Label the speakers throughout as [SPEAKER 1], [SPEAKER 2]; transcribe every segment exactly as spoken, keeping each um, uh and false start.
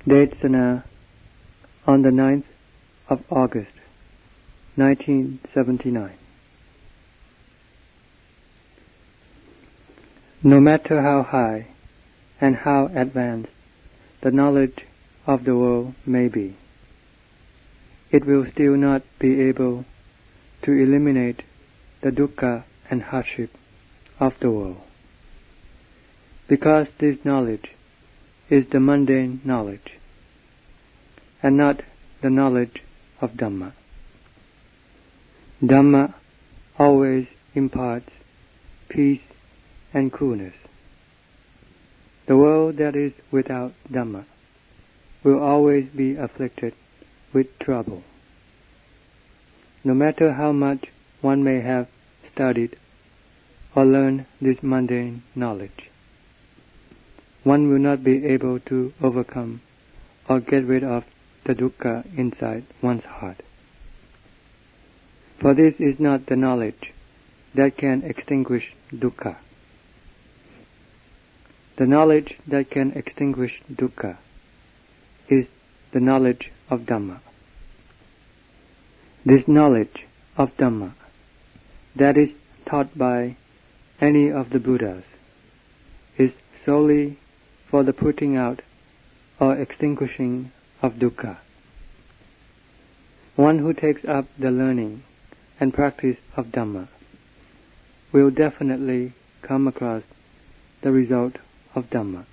[SPEAKER 1] Devasana on the ninth of August, nineteen seventy-nine. No matter how high and how advanced the knowledge of the world may be, it will still not be able to eliminate the dukkha and hardship of the world, because this knowledge is the mundane knowledge, and not the knowledge of Dhamma. Dhamma always imparts peace and coolness. The world that is without Dhamma will always be afflicted with trouble. No matter how much one may have studied or learned this mundane knowledge, one will not be able to overcome or get rid of the dukkha inside one's heart. For this is not the knowledge that can extinguish dukkha. The knowledge that can extinguish dukkha is the knowledge of Dhamma. This knowledge of Dhamma that is taught by any of the Buddhas is solely for the putting out or extinguishing of dukkha. One who takes up the learning and practice of Dhamma will definitely come across the result of Dhamma.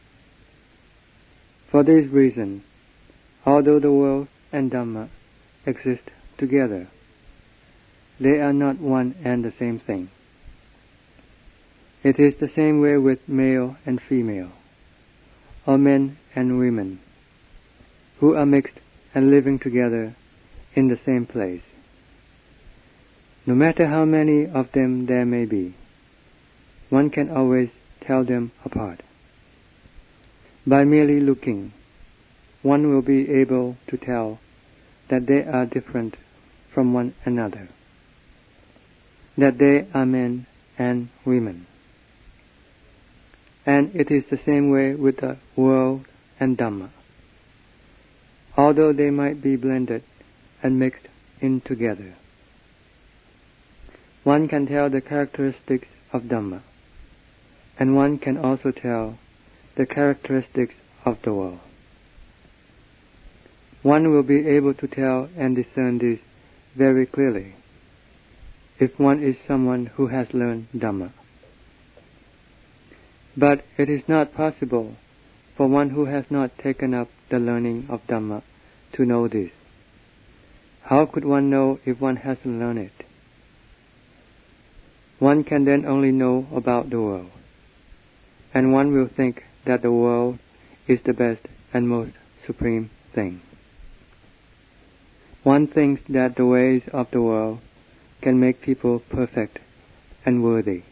[SPEAKER 1] For this reason, although the world and Dhamma exist together, they are not one and the same thing. It is the same way with male and female, or men and women, who are mixed and living together in the same place. No matter how many of them there may be, one can always tell them apart. By merely looking, one will be able to tell that they are different from one another, that they are men and women. And it is the same way with the world and Dhamma. Although they might be blended and mixed in together, one can tell the characteristics of Dhamma, and one can also tell the characteristics of the world. One will be able to tell and discern this very clearly if one is someone who has learned Dhamma. But it is not possible for one who has not taken up the learning of Dhamma to know this. How could one know if one hasn't learned it? One can then only know about the world, and one will think that the world is the best and most supreme thing. One thinks that the ways of the world can make people perfect and worthy.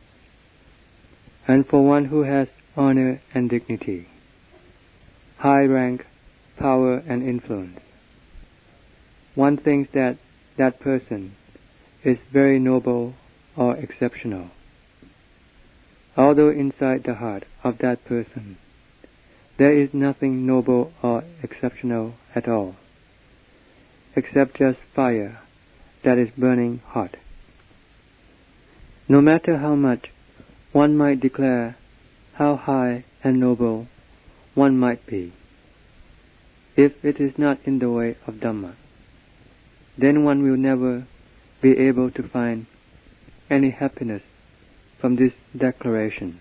[SPEAKER 1] And for one who has honor and dignity, high rank, power and influence, one thinks that that person is very noble or exceptional, although inside the heart of that person there is nothing noble or exceptional at all, except just fire that is burning hot. No matter how much one might declare how high and noble one might be, if it is not in the way of Dhamma, then one will never be able to find any happiness from this declaration.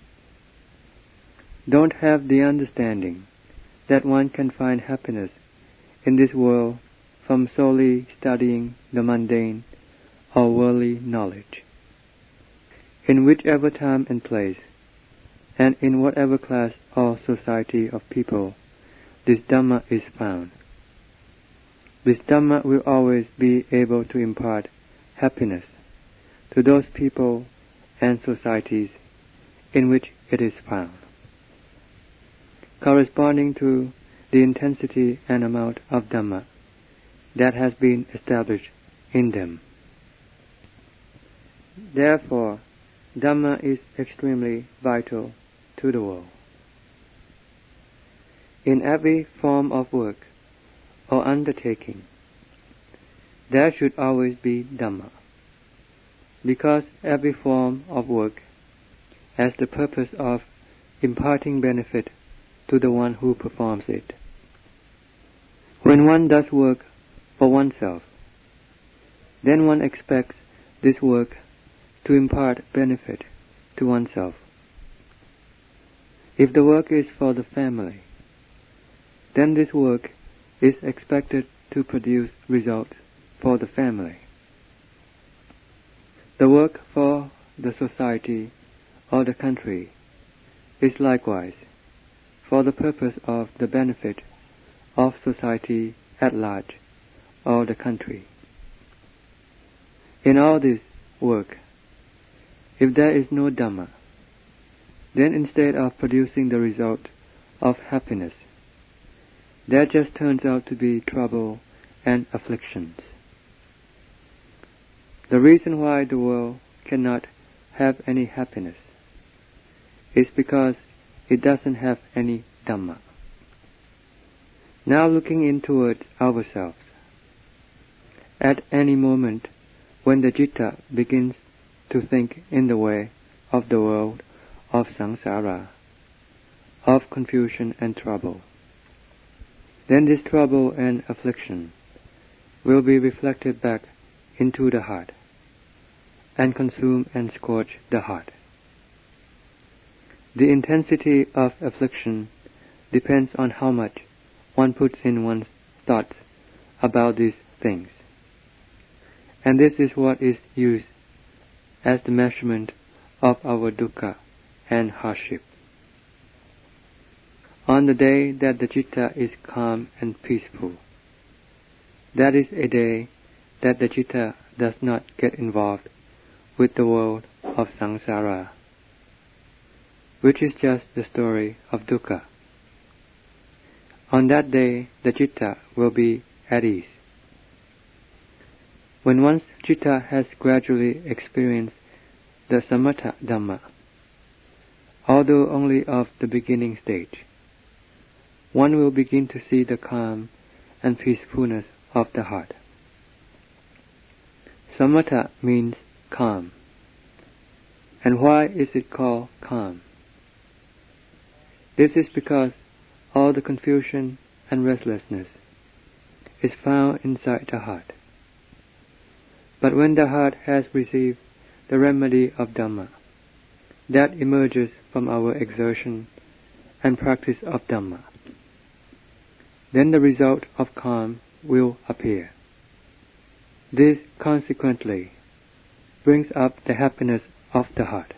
[SPEAKER 1] Don't have the understanding that one can find happiness in this world from solely studying the mundane or worldly knowledge. In whichever time and place, and in whatever class or society of people this Dhamma is found, this Dhamma will always be able to impart happiness to those people and societies in which it is found, corresponding to the intensity and amount of Dhamma that has been established in them. Therefore, Dhamma is extremely vital to the world. in every form of work or undertaking, there should always be Dhamma, because every form of work has the purpose of imparting benefit to the one who performs it. When one does work for oneself, then one expects this work to impart benefit to oneself. If the work is for the family, then this work is expected to produce results for the family. The work for the society or the country is likewise for the purpose of the benefit of society at large or the country. In all this work, if there is no Dhamma, then instead of producing the result of happiness, there just turns out to be trouble and afflictions. The reason why the world cannot have any happiness is because it doesn't have any Dhamma. Now looking in towards ourselves, at any moment when the citta begins to think in the way of the world of samsara, of confusion and trouble, then this trouble and affliction will be reflected back into the heart and consume and scorch the heart. The intensity of affliction depends on how much one puts in one's thoughts about these things, and this is what is used as the measurement of our dukkha and hardship. On the day that the citta is calm and peaceful, that is a day that the citta does not get involved with the world of samsara, which is just the story of dukkha. On that day, the citta will be at ease. When one's citta has gradually experienced the samatha Dhamma, although only of the beginning stage, one will begin to see the calm and peacefulness of the heart. Samatha means calm. And why is it called calm? This is because all the confusion and restlessness is found inside the heart. But when the heart has received the remedy of Dhamma, that emerges from our exertion and practice of Dhamma, then the result of calm will appear. This consequently brings up the happiness of the heart.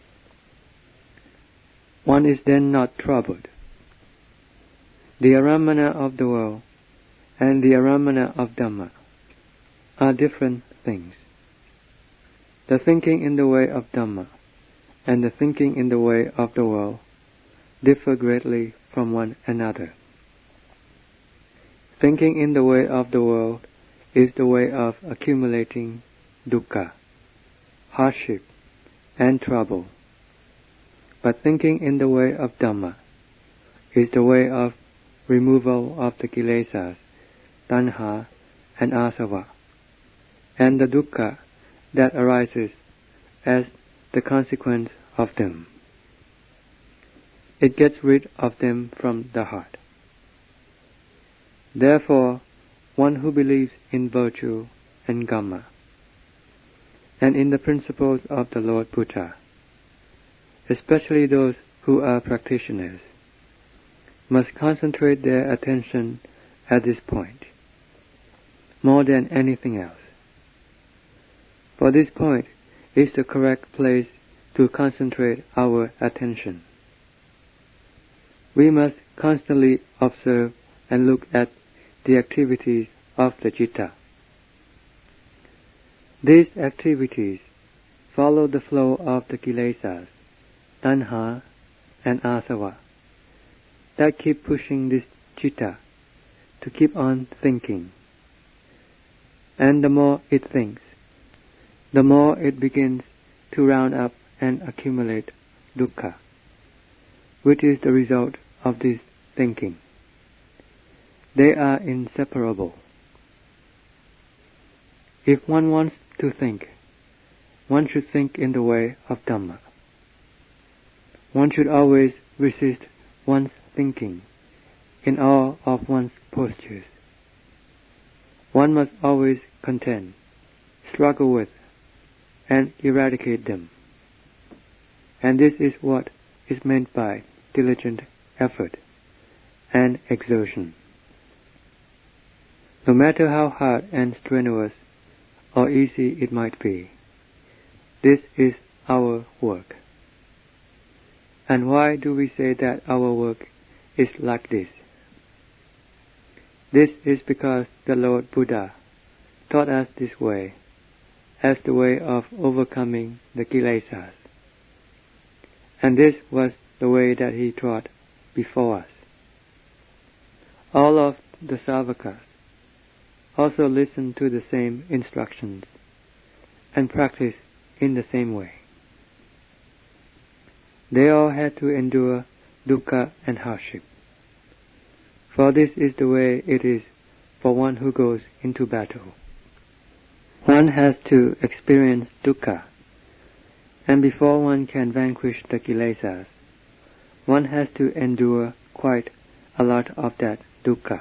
[SPEAKER 1] One is then not troubled. The aramana of the world and the aramana of Dhamma are different things. The thinking in the way of Dhamma and the thinking in the way of the world differ greatly from one another. Thinking in the way of the world is the way of accumulating dukkha, hardship, and trouble. But thinking in the way of Dhamma is the way of removal of the kilesas, tanha, and asava, and the dukkha that arises as the consequence of them. It gets rid of them from the heart. Therefore, one who believes in virtue and Dhamma, and in the principles of the Lord Buddha, especially those who are practitioners, must concentrate their attention at this point, more than anything else. For this point is the correct place to concentrate our attention. We must constantly observe and look at the activities of the citta. These activities follow the flow of the kilesas, tanha, and asava, that keep pushing this citta to keep on thinking. And the more it thinks, the more it begins to round up and accumulate dukkha, which is the result of this thinking. They are inseparable. If one wants to think, one should think in the way of Dhamma. One should always resist one's thinking in all of one's postures. One must always contend, struggle with, and eradicate them. And this is what is meant by diligent effort and exertion. No matter how hard and strenuous or easy it might be, this is our work. And why do we say that our work is like this? This is because the Lord Buddha taught us this way as the way of overcoming the kilesas. And this was the way that he taught before us. All of the Savakas also listened to the same instructions and practiced in the same way. They all had to endure dukkha and hardship. For this is the way it is for one who goes into battle. One has to experience dukkha, and before one can vanquish the kilesas, one has to endure quite a lot of that dukkha.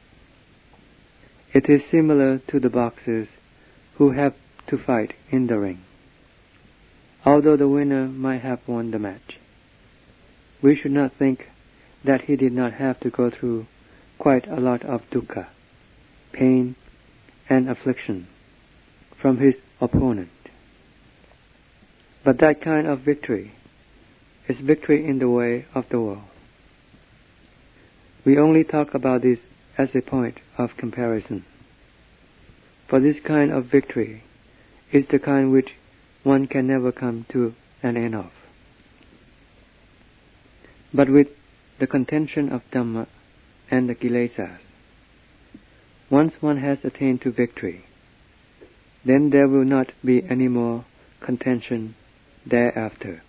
[SPEAKER 1] It is similar to the boxers who have to fight in the ring. Although the winner might have won the match, we should not think that he did not have to go through quite a lot of dukkha, pain, and affliction from his opponent. But that kind of victory is victory in the way of the world. We only talk about this as a point of comparison. For this kind of victory is the kind which one can never come to an end of. But with the contention of Dhamma and the kilesas, once one has attained to victory, then there will not be any more contention thereafter.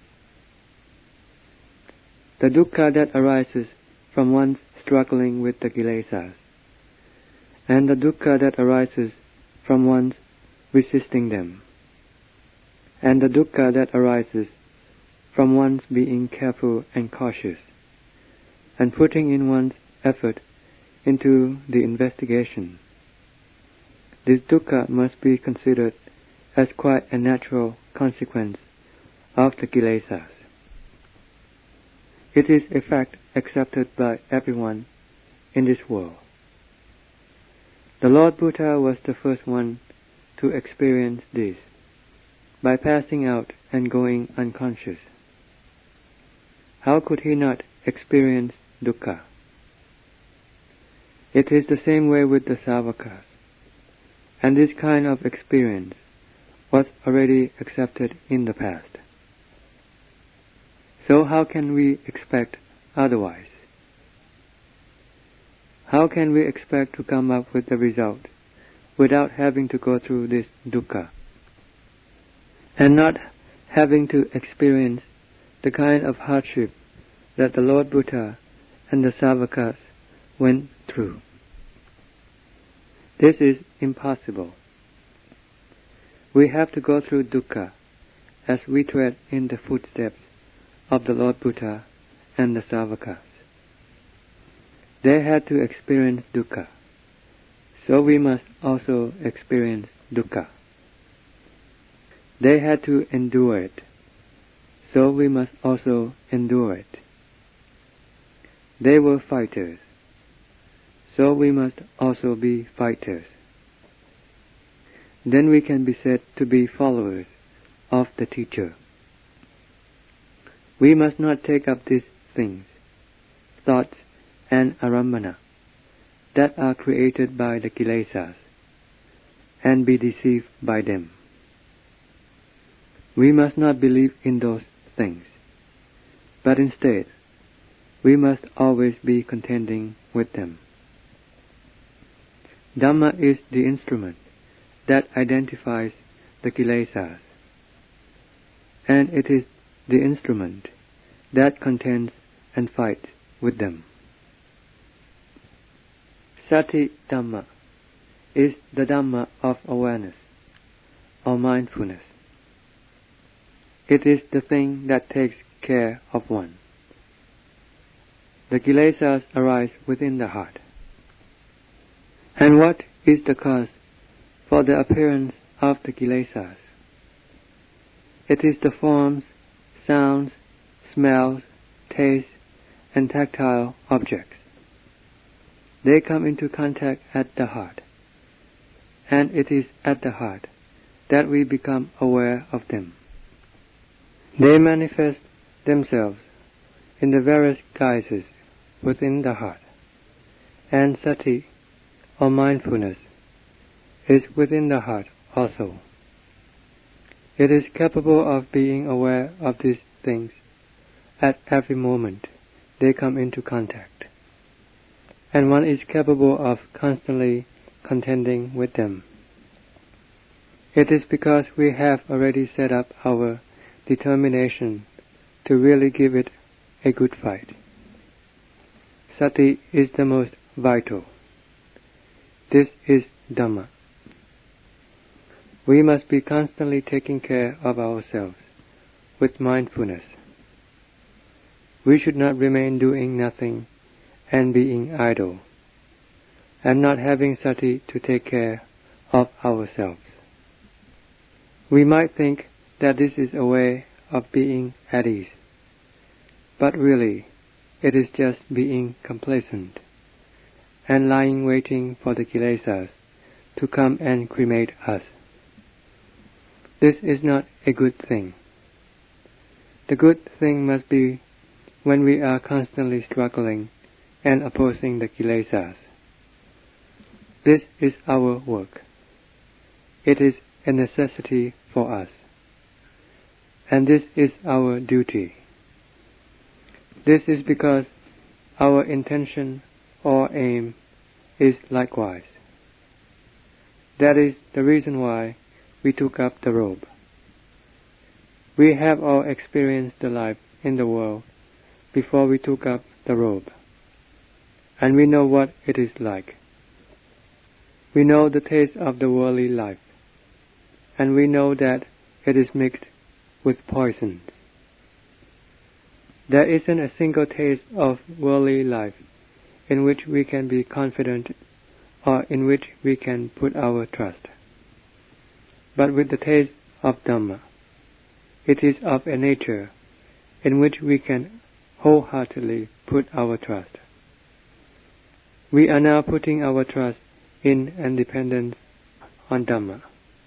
[SPEAKER 1] The dukkha that arises from one's struggling with the kilesas, and the dukkha that arises from one's resisting them, and the dukkha that arises from one's being careful and cautious, and putting in one's effort into the investigation. This dukkha must be considered as quite a natural consequence of the kilesas. It is a fact accepted by everyone in this world. The Lord Buddha was the first one to experience this by passing out and going unconscious. How could he not experience dukkha? It is the same way with the Savakas, and this kind of experience was already accepted in the past. So how can we expect otherwise? How can we expect to come up with the result without having to go through this dukkha, and not having to experience the kind of hardship that the Lord Buddha and the Savakas went through? This is impossible. We have to go through dukkha as we tread in the footsteps of the Lord Buddha and the Savakas. They had to experience dukkha, so we must also experience dukkha. They had to endure it, so we must also endure it. They were fighters, so we must also be fighters. Then we can be said to be followers of the teacher. We must not take up these things, thoughts and arambana, that are created by the kilesas, and be deceived by them. We must not believe in those things, but instead, we must always be contending with them. Dhamma is the instrument that identifies the kilesas, and it is the instrument that contends and fights with them. Sati Dhamma is the Dhamma of awareness or mindfulness. It is the thing that takes care of one. The kilesas arise within the heart. And what is the cause for the appearance of the kilesas? It is the forms, sounds, smells, tastes, and tactile objects. They come into contact at the heart, and it is at the heart that we become aware of them. They manifest themselves in the various guises within the heart, and sati, or mindfulness, is within the heart also. It is capable of being aware of these things at every moment they come into contact, and one is capable of constantly contending with them. It is because we have already set up our determination to really give it a good fight. Sati is the most vital. This is Dhamma. We must be constantly taking care of ourselves with mindfulness. We should not remain doing nothing and being idle, and not having sati to take care of ourselves. We might think that this is a way of being at ease, but really it is just being complacent and lying waiting for the kilesas to come and cremate us. This is not a good thing. The good thing must be when we are constantly struggling and opposing the kilesas. This is our work. It is a necessity for us, and this is our duty. This is because our intention or aim is likewise. That is the reason why we took up the robe. We have all experienced the life in the world before we took up the robe, and we know what it is like. We know the taste of the worldly life, and we know that it is mixed with poisons. There isn't a single taste of worldly life in which we can be confident or in which we can put our trust. But with the taste of Dhamma, it is of a nature in which we can wholeheartedly put our trust. We are now putting our trust in and dependence on Dhamma.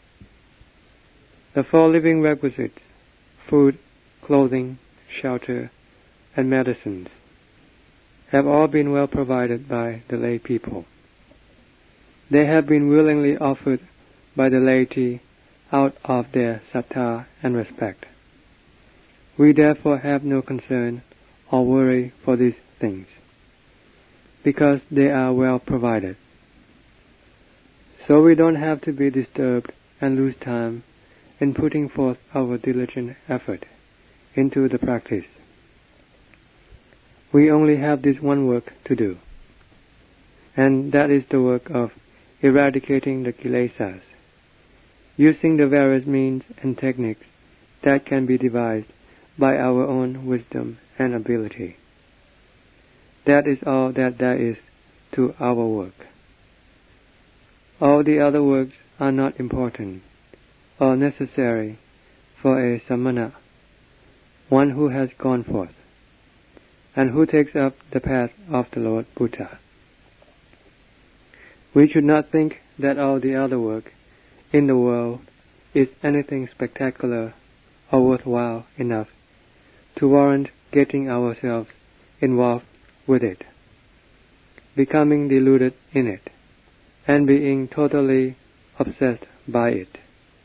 [SPEAKER 1] The four living requisites, food, clothing, shelter, and medicines, have all been well provided by the lay people. They have been willingly offered by the laity out of their sattva and respect. We therefore have no concern or worry for these things, because they are well provided. So we don't have to be disturbed and lose time in putting forth our diligent effort into the practice. We only have this one work to do, and that is the work of eradicating the kilesas, using the various means and techniques that can be devised by our own wisdom and ability. That is all that there is to our work. All the other works are not important or necessary for a samana, one who has gone forth, and who takes up the path of the Lord Buddha. We should not think that all the other work in the world is anything spectacular or worthwhile enough to warrant getting ourselves involved with it, becoming deluded in it, and being totally obsessed by it.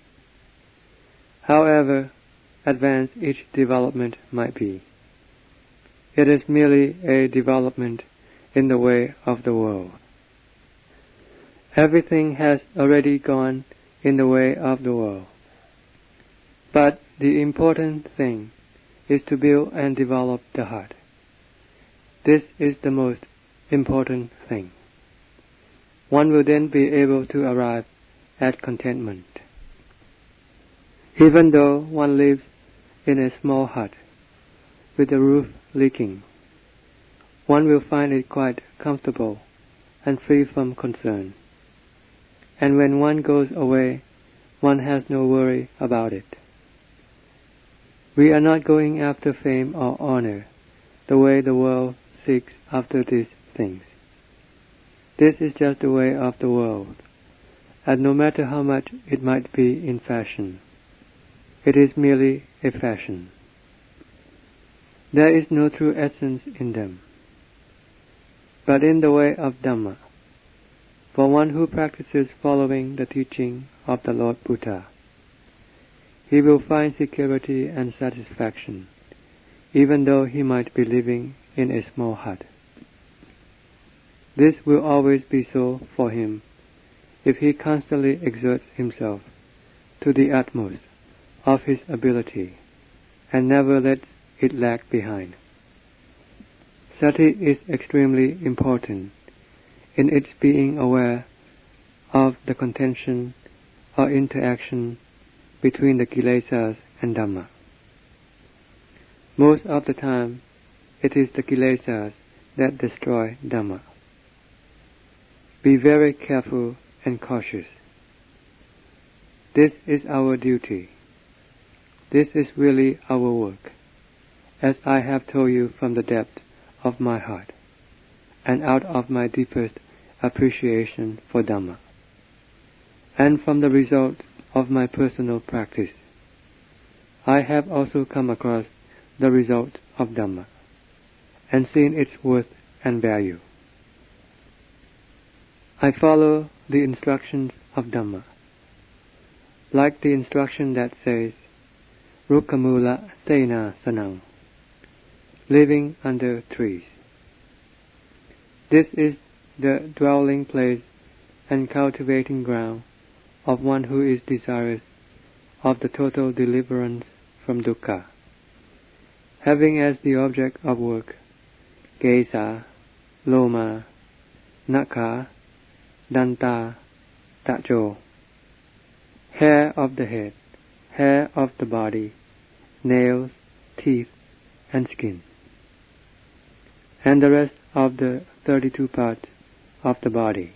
[SPEAKER 1] However advanced each development might be, it is merely a development in the way of the world. Everything has already gone in the way of the world. But the important thing is to build and develop the heart. This is the most important thing. one will then be able to arrive at contentment. Even though one lives in a small hut with the roof leaking, one will find it quite comfortable and free from concern. And when one goes away, one has no worry about it. We are not going after fame or honor the way the world seeks after these things. This is just the way of the world, and no matter how much it might be in fashion, it is merely a fashion. There is no true essence in them. But in the way of Dhamma, for one who practices following the teaching of the Lord Buddha, he will find security and satisfaction, even though he might be living in a small hut. This will always be so for him if he constantly exerts himself to the utmost of his ability and never lets it lag behind. Sati is extremely important in its being aware of the contention or interaction between the kilesas and Dhamma. Most of the time, it is the kilesas that destroy Dhamma. Be very careful and cautious. This is our duty. This is really our work, as I have told you from the depth of my heart, and out of my deepest appreciation for Dhamma, and from the result of my personal practice. I have also come across the result of Dhamma, and seen its worth and value. I follow the instructions of Dhamma, like the instruction that says, Rukkamula Sena Sanang, living under trees. This is the dwelling place and cultivating ground of one who is desirous of the total deliverance from dukkha, having as the object of work Kesa, Loma, Nakha, Danta, Tacho, hair of the head, hair of the body, nails, teeth, and skin, and the rest of the thirty-two parts of the body.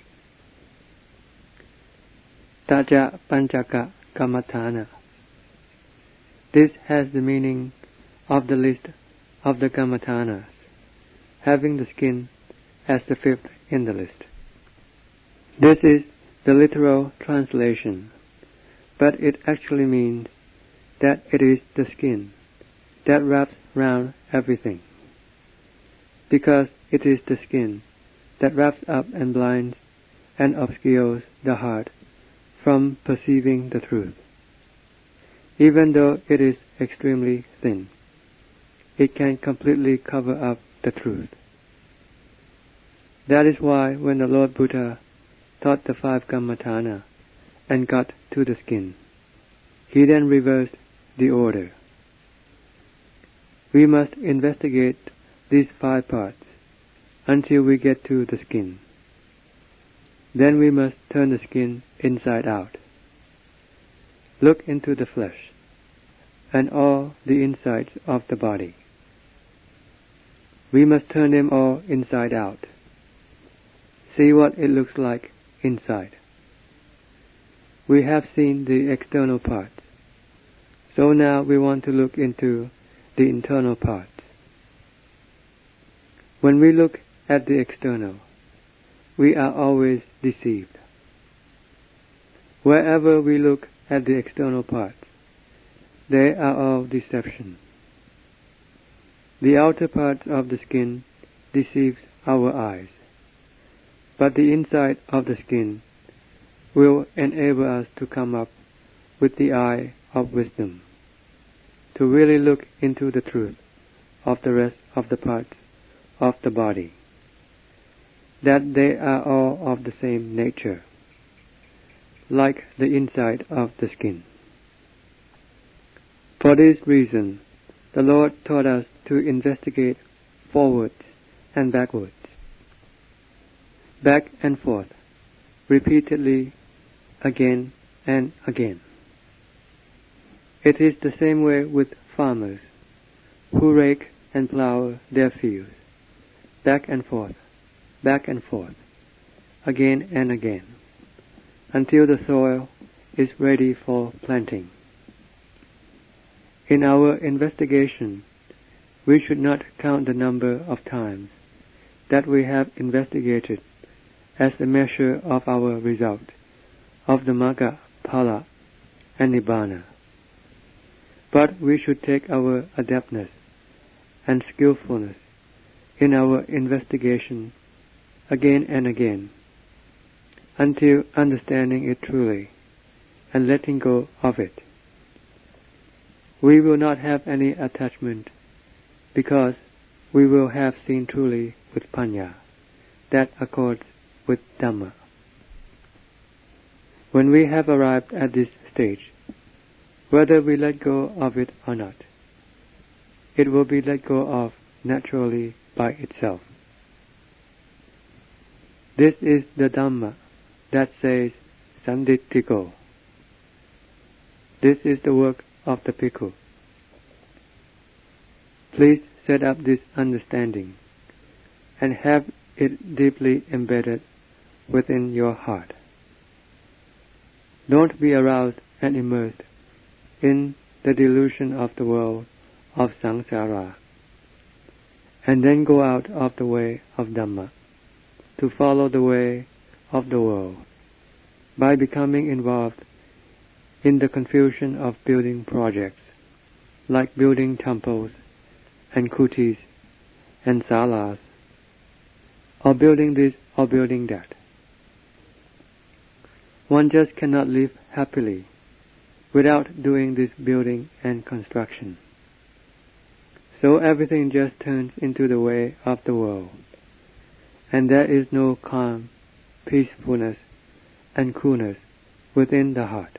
[SPEAKER 1] Taja Panchaka Kammatthana. This has the meaning of the list of the Kammatthanas, having the skin as the fifth in the list. This is the literal translation, but it actually means that it is the skin that wraps round everything, because it is the skin that wraps up and blinds and obscures the heart from perceiving the truth. Even though it is extremely thin, it can completely cover up the truth. That is why when the Lord Buddha taught the five Kammatthana and got to the skin, he then reversed the order. We must investigate these five parts until we get to the skin. Then we must turn the skin inside out. Look into the flesh and all the insides of the body. We must turn them all inside out. See what it looks like inside. We have seen the external parts, so now we want to look into the internal parts. When we look at the external, we are always deceived. Wherever we look at the external parts, they are all deception. The outer parts of the skin deceives our eyes, but the inside of the skin will enable us to come up with the eye of wisdom, to really look into the truth of the rest of the parts of the body, that they are all of the same nature, like the inside of the skin. For this reason, the Lord taught us to investigate forwards and backwards, back and forth, repeatedly, again and again. It is the same way with farmers who rake and plow their fields, back and forth, back and forth, again and again, until the soil is ready for planting. In our investigation, we should not count the number of times that we have investigated as a measure of our result of the Magga, Phala, and Nibbana. But we should take our adeptness and skillfulness in our investigation again and again, until understanding it truly and letting go of it. We will not have any attachment, because we will have seen truly with Panya that accords with Dhamma. When we have arrived at this stage, whether we let go of it or not, it will be let go of naturally by itself. This is the Dhamma that says Sanditthiko. This is the work of the Bhikkhu. Please set up this understanding and have it deeply embedded within your heart. Don't be aroused and immersed in the delusion of the world of samsara, and then go out of the way of Dhamma to follow the way of the world by becoming involved in the confusion of building projects, like building temples and kutis and salas, or building this or building that. One just cannot live happily without doing this building and construction. So everything just turns into the way of the world, and there is no calm, peacefulness, and coolness within the heart.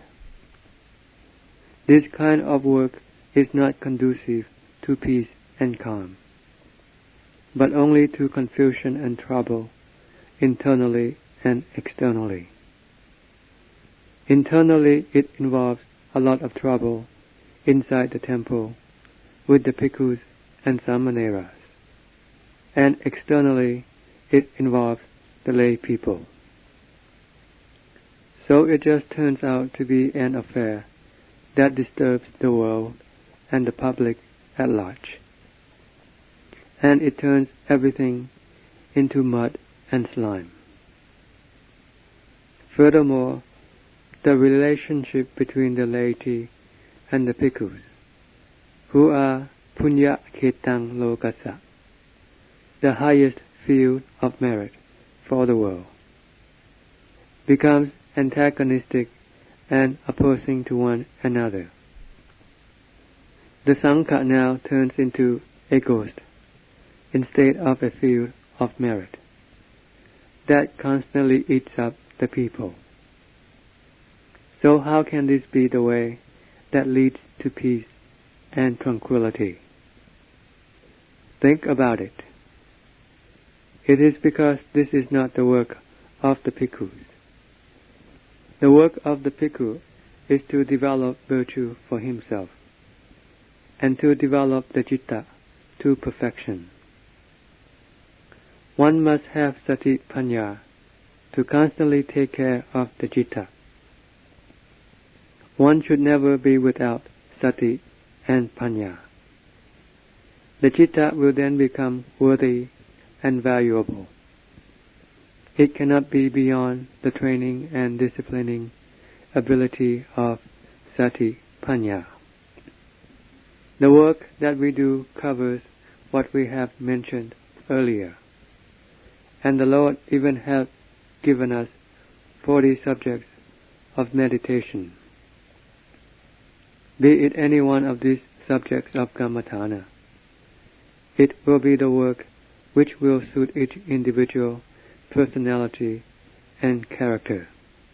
[SPEAKER 1] This kind of work is not conducive to peace and calm, but only to confusion and trouble internally and externally. Internally, it involves a lot of trouble inside the temple with the bhikkhus and samaneras, and externally, it involves the lay people. So it just turns out to be an affair that disturbs the world and the public at large, and it turns everything into mud and slime. Furthermore, the relationship between the laity and the bhikkhus, who are punya ketang lokasa, the highest field of merit for the world, becomes antagonistic and opposing to one another. The Sangha now turns into a ghost instead of a field of merit that constantly eats up the people. So how can this be the way that leads to peace and tranquility? Think about it. It is because this is not the work of the bhikkhus. The work of the bhikkhu is to develop virtue for himself, and to develop the citta to perfection. One must have sati panya to constantly take care of the citta. One should never be without sati and panya. The citta will then become worthy and valuable. It cannot be beyond the training and disciplining ability of sati panya. The work that we do covers what we have mentioned earlier, and the Lord even has given us forty subjects of meditation. Be it any one of these subjects of Kammatthana, it will be the work which will suit each individual personality and character.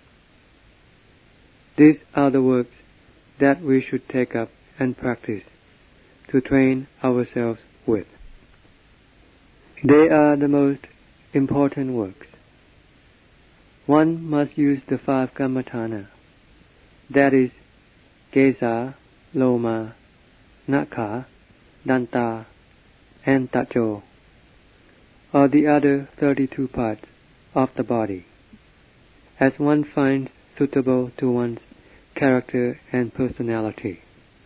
[SPEAKER 1] These are the works that we should take up and practice to train ourselves with. They are the most important works. one must use the five kammatthana, that is, Kesa, Loma, Nakha, Danta, and Tacho, or the other thirty-two parts of the body, as one finds suitable to one's character and personality.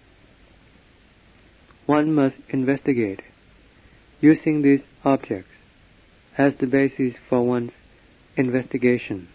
[SPEAKER 1] One must investigate, using these objects as the basis for one's investigation.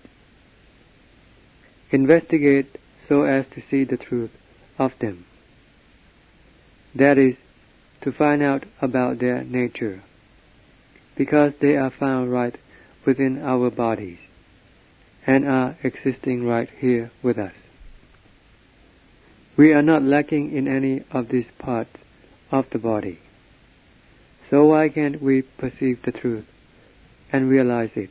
[SPEAKER 1] Investigate so as to see the truth of them. That is, to find out about their nature, because they are found right within our bodies, and are existing right here with us. We are not lacking in any of these parts of the body, so why can't we perceive the truth and realize it?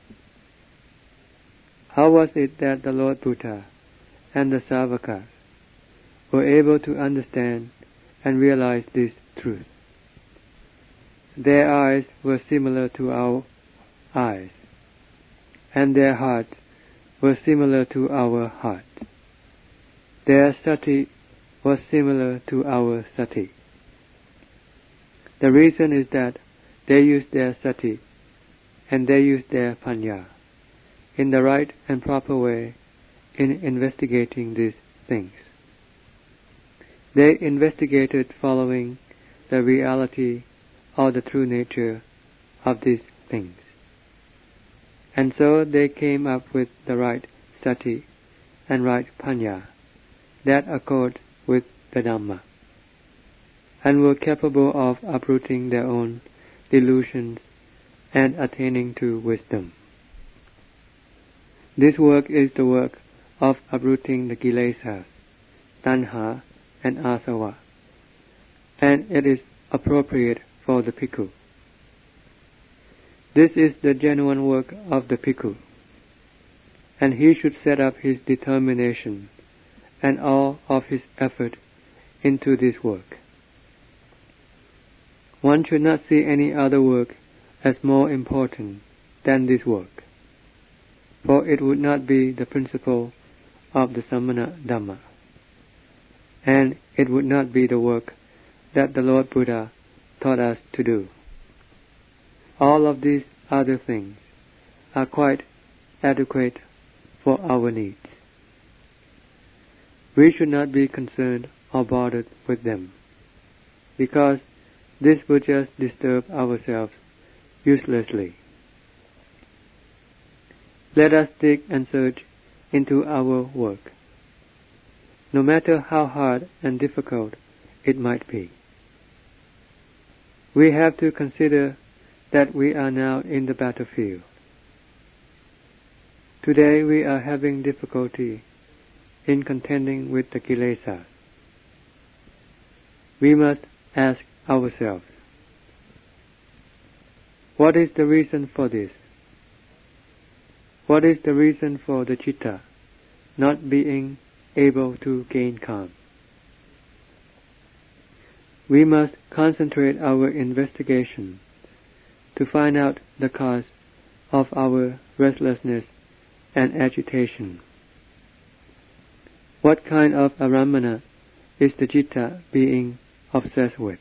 [SPEAKER 1] How was it that the Lord Buddha and the Savakas were able to understand and realize this truth? Their eyes were similar to our eyes, and their hearts were similar to our hearts. Their sati was similar to our sati. The reason is that they used their sati and they used their panya in the right and proper way in investigating these things. They investigated following the reality or the true nature of these things. And so they came up with the right sati and right panya that accord with the Dhamma, and were capable of uprooting their own delusions and attaining to wisdom. This work is the work of uprooting the kilesas, tanha, and asava, and it is appropriate for the bhikkhu. This is the genuine work of the bhikkhu, and he should set up his determination and all of his effort into this work. One should not see any other work as more important than this work, for it would not be the principle of the Samana Dhamma, and it would not be the work that the Lord Buddha taught us to do. All of these other things are quite adequate for our needs. We should not be concerned or bothered with them, because this would just disturb ourselves uselessly. Let us dig and search into our work, no matter how hard and difficult it might be. We have to consider that we are now in the battlefield. Today we are having difficulty in contending with the kilesas. We must ask ourselves, what is the reason for this? What is the reason for the citta not being able to gain calm? We must concentrate our investigation to find out the cause of our restlessness and agitation. What kind of aramana is the citta being obsessed with?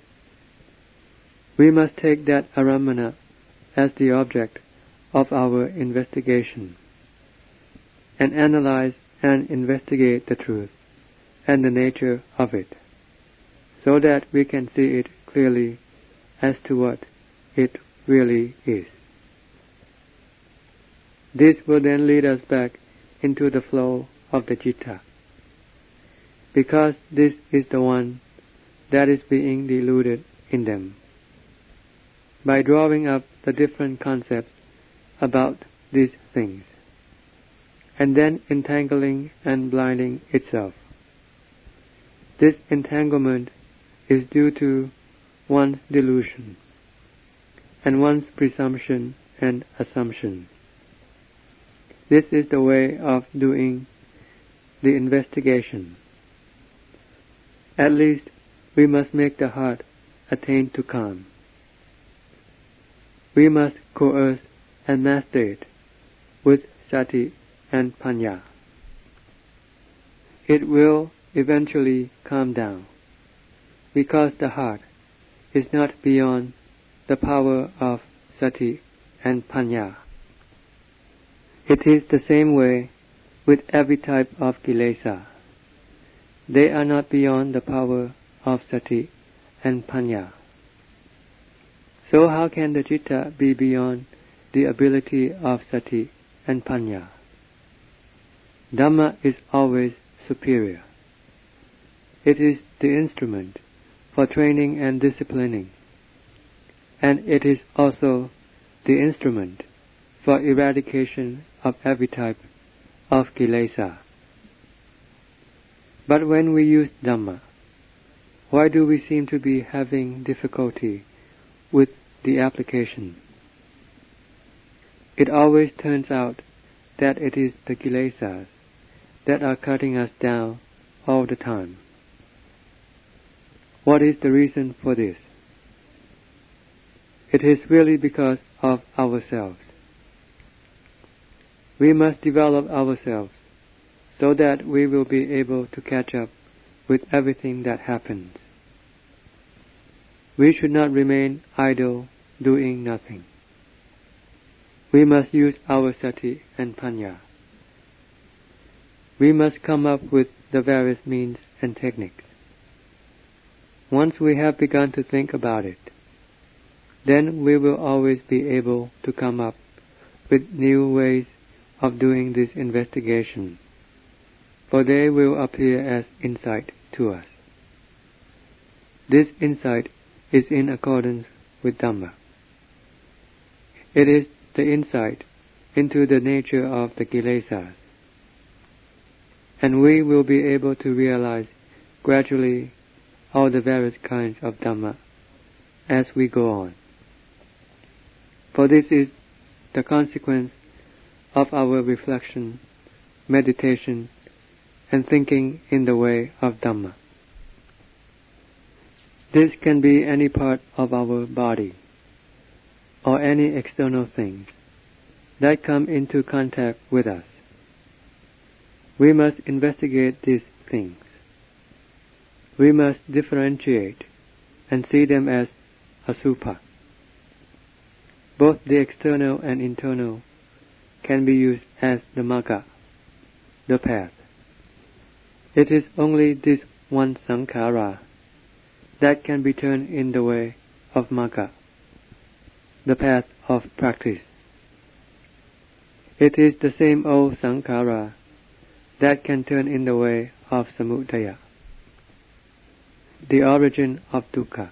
[SPEAKER 1] We must take that aramana as the object of our investigation, and analyze and investigate the truth and the nature of it, so that we can see it clearly as to what it really is. This will then lead us back into the flow of the citta, because this is the one that is being deluded in them, by drawing up the different concepts about these things, and then entangling and blinding itself. This entanglement is due to one's delusion and one's presumption and assumption. This is the way of doing the investigation. At least we must make the heart attain to calm. We must coerce and master it with sati and panya. It will eventually calm down, because the heart is not beyond the power of sati and panya. It is the same way with every type of kilesa. They are not beyond the power of sati and panya. So how can the citta be beyond the ability of sati and panya? Dhamma is always superior. It is the instrument for training and disciplining, and it is also the instrument for eradication of every type of kilesa. But when we use Dhamma, why do we seem to be having difficulty with the application? It always turns out that it is the kilesas that are cutting us down all the time. What is the reason for this? It is really because of ourselves. We must develop ourselves so that we will be able to catch up with everything that happens. We should not remain idle, doing nothing. We must use our sati and panya. We must come up with the various means and techniques. Once we have begun to think about it, then we will always be able to come up with new ways of doing this investigation, for they will appear as insight to us. This insight is in accordance with Dhamma. It is the insight into the nature of the kilesas, and we will be able to realize gradually all the various kinds of Dhamma as we go on. For this is the consequence of our reflection, meditation, and thinking in the way of Dhamma. This can be any part of our body, or any external things that come into contact with us. We must investigate these things. We must differentiate and see them as asubha. Both the external and internal can be used as the magga, the path. It is only this one sankhara that can be turned in the way of magga, the path of practice. It is the same old sankhara that can turn in the way of samudaya, the origin of dukkha.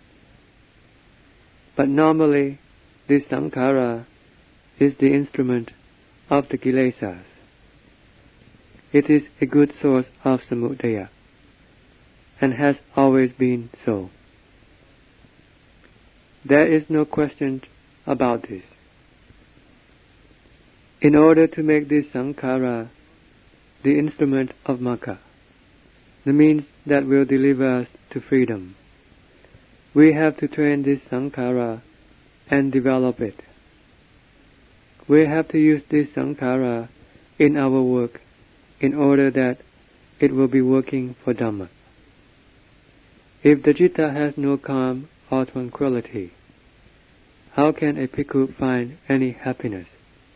[SPEAKER 1] But normally, this sankhara is the instrument of the kilesas. It is a good source of samudaya, and has always been so. There is no question about this. In order to make this sankhara the instrument of magga, the means that will deliver us to freedom, we have to train this sankhara and develop it. We have to use this sankhara in our work in order that it will be working for Dhamma. If the citta has no calm or tranquility, how can a bhikkhu find any happiness?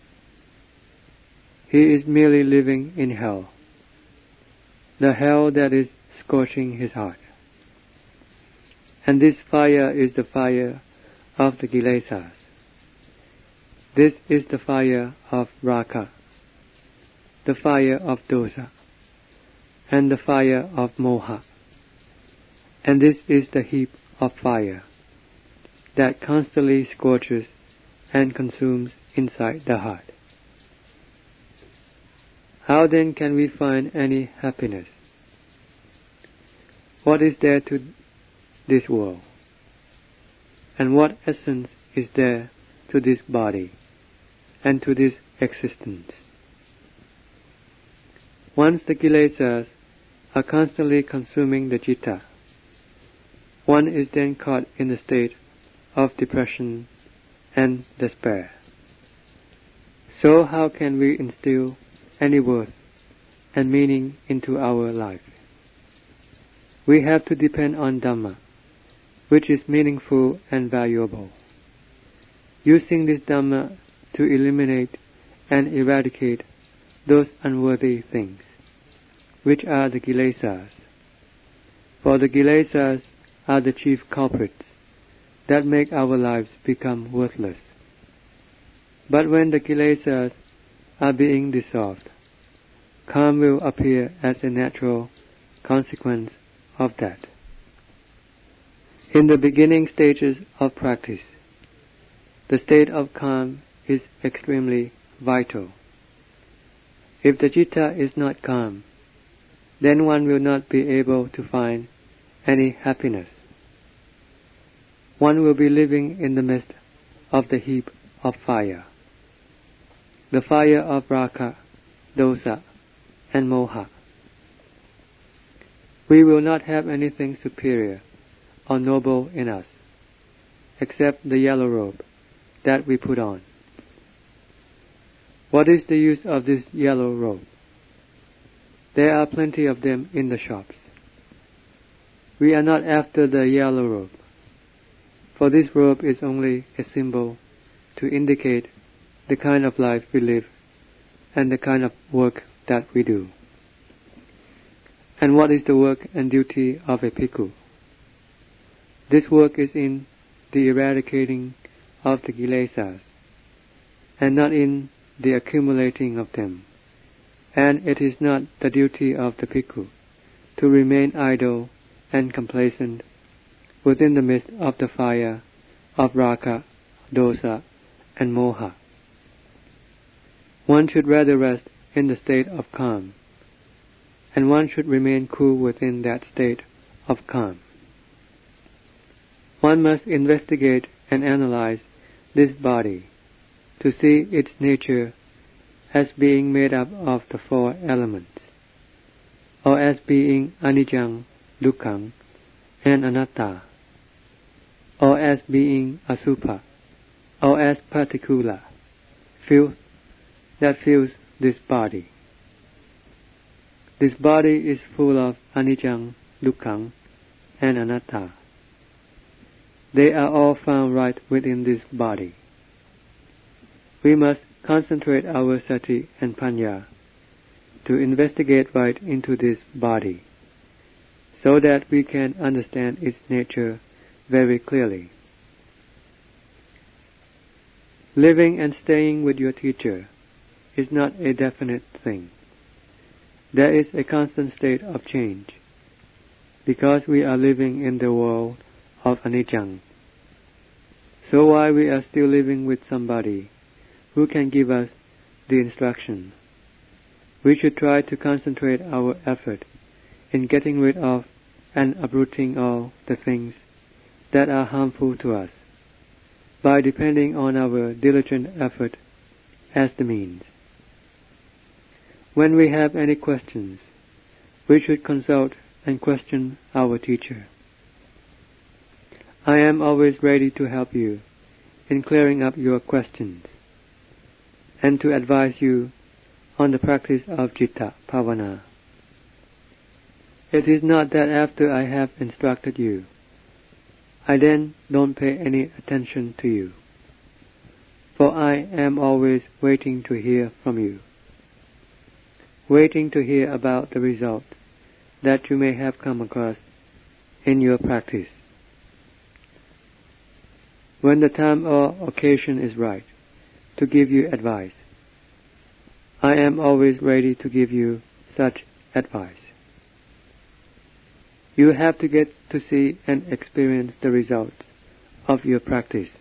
[SPEAKER 1] He is merely living in hell, the hell that is scorching his heart. And this fire is the fire of the kilesas. This is the fire of raga, the fire of dosa, and the fire of moha. And this is the heap of fire that constantly scorches and consumes inside the heart. How then can we find any happiness? What is there to this world? And what essence is there to this body and to this existence? Once the kilesas are constantly consuming the citta, one is then caught in a state of depression and despair. So how can we instill any worth and meaning into our life? We have to depend on Dhamma, which is meaningful and valuable. Using this Dhamma to eliminate and eradicate those unworthy things, which are the kilesas. For the kilesas are the chief culprits that make our lives become worthless. But when the kilesas are being dissolved, calm will appear as a natural consequence of that. In the beginning stages of practice, the state of calm is extremely vital. If the citta is not calm, then one will not be able to find any happiness. One will be living in the midst of the heap of fire, the fire of raga, dosa, and moha. We will not have anything superior or noble in us, except the yellow robe that we put on. What is the use of this yellow robe? There are plenty of them in the shops. We are not after the yellow robe, for this robe is only a symbol to indicate the kind of life we live and the kind of work that we do. And what is the work and duty of a bhikkhu? This work is in the eradicating of the kilesas, and not in the accumulating of them. And it is not the duty of the bhikkhu to remain idle and complacent within the midst of the fire of raga, dosa, and moha. One should rather rest in the state of calm, and one should remain cool within that state of calm. One must investigate and analyze this body to see its nature as being made up of the four elements, or as being anicca, dukkha, and anatta, or as being asubha, or as particular filth that fills this body. This body is full of anicca, dukkha, and anatta. They are all found right within this body. We must concentrate our sati and panya to investigate right into this body, so that we can understand its nature very clearly. Living and staying with your teacher is not a definite thing. There is a constant state of change, because we are living in the world of anicca. So while we are still living with somebody who can give us the instruction, we should try to concentrate our effort in getting rid of and uprooting all the things that are harmful to us, by depending on our diligent effort as the means. When we have any questions, we should consult and question our teacher. I am always ready to help you in clearing up your questions, and to advise you on the practice of citta bhavana. It is not that after I have instructed you, I then don't pay any attention to you, for I am always waiting to hear from you, waiting to hear about the result that you may have come across in your practice. When the time or occasion is right to give you advice, I am always ready to give you such advice. You have to get to see and experience the results of your practice.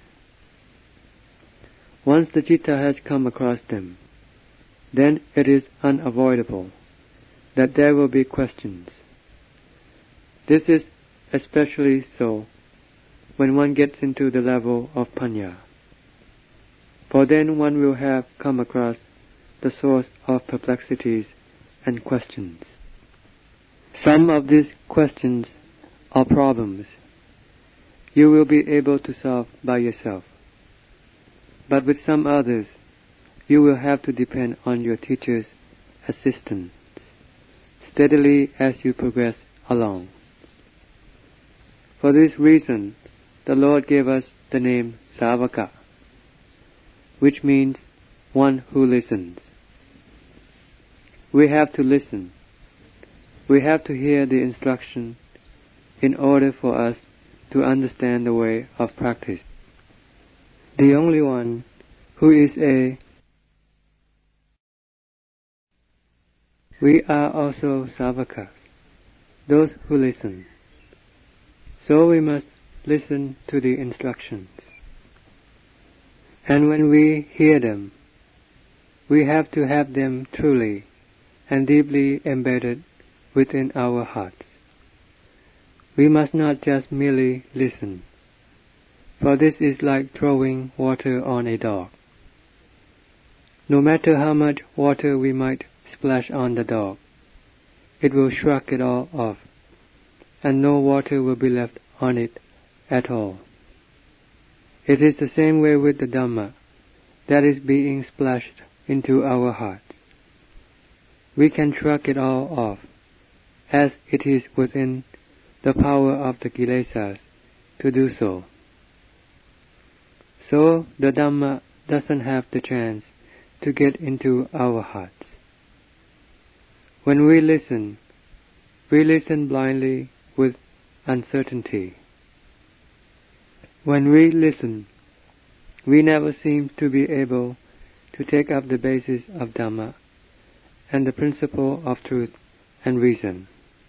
[SPEAKER 1] Once the citta has come across them, then it is unavoidable that there will be questions. This is especially so when one gets into the level of panya, for then one will have come across the source of perplexities and questions. Some of these questions or problems you will be able to solve by yourself, but with some others you will have to depend on your teacher's assistance steadily as you progress along. For this reason, the Lord gave us the name Savaka, which means one who listens. We have to listen. We have to hear the instruction in order for us to understand the way of practice. The only one who is a We are also Savakas, those who listen. So we must listen to the instructions. And when we hear them, we have to have them truly and deeply embedded within our hearts. We must not just merely listen, for this is like throwing water on a dog. No matter how much water we might splash on the dog, it will shrug it all off, and no water will be left on it at all. It is the same way with the Dhamma that is being splashed into our hearts. We can shrug it all off, as it is within the power of the kilesas to do so. So the Dhamma doesn't have the chance to get into our hearts. When we listen, we listen blindly with uncertainty. When we listen, we never seem to be able to take up the basis of Dhamma and the principle of truth and reason.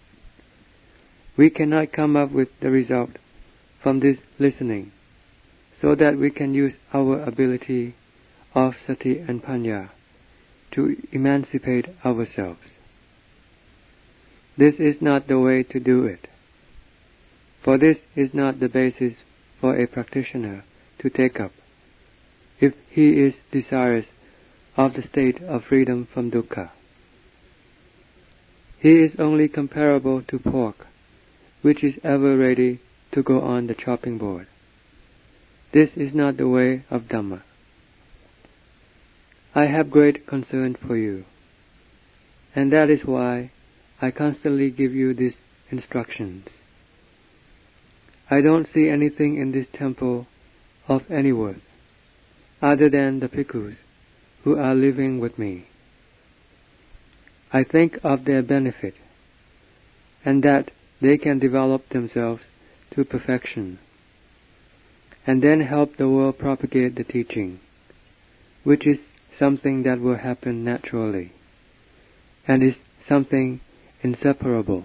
[SPEAKER 1] We cannot come up with the result from this listening, so that we can use our ability of sati and panya to emancipate ourselves. This is not the way to do it, for this is not the basis for a practitioner to take up, if he is desirous of the state of freedom from dukkha. He is only comparable to pork, which is ever ready to go on the chopping board. This is not the way of Dhamma. I have great concern for you, and that is why I constantly give you these instructions. I don't see anything in this temple of any worth, other than the bhikkhus who are living with me. I think of their benefit, and that they can develop themselves to perfection, and then help the world propagate the teaching, which is something that will happen naturally, and is something inseparable.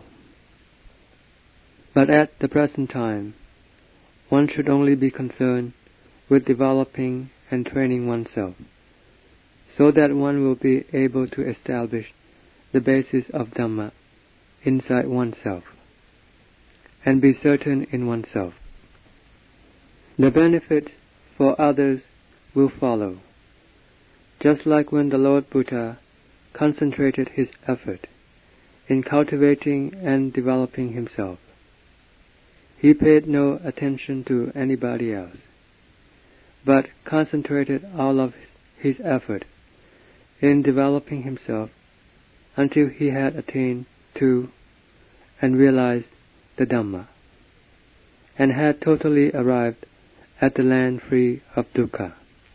[SPEAKER 1] But at the present time, one should only be concerned with developing and training oneself, so that one will be able to establish the basis of Dhamma inside oneself, and be certain in oneself. The benefits for others will follow, just like when the Lord Buddha concentrated his effort in cultivating and developing himself. He paid no attention to anybody else, but concentrated all of his effort in developing himself until he had attained to and realized the Dhamma, and had totally arrived at the land free of dukkha.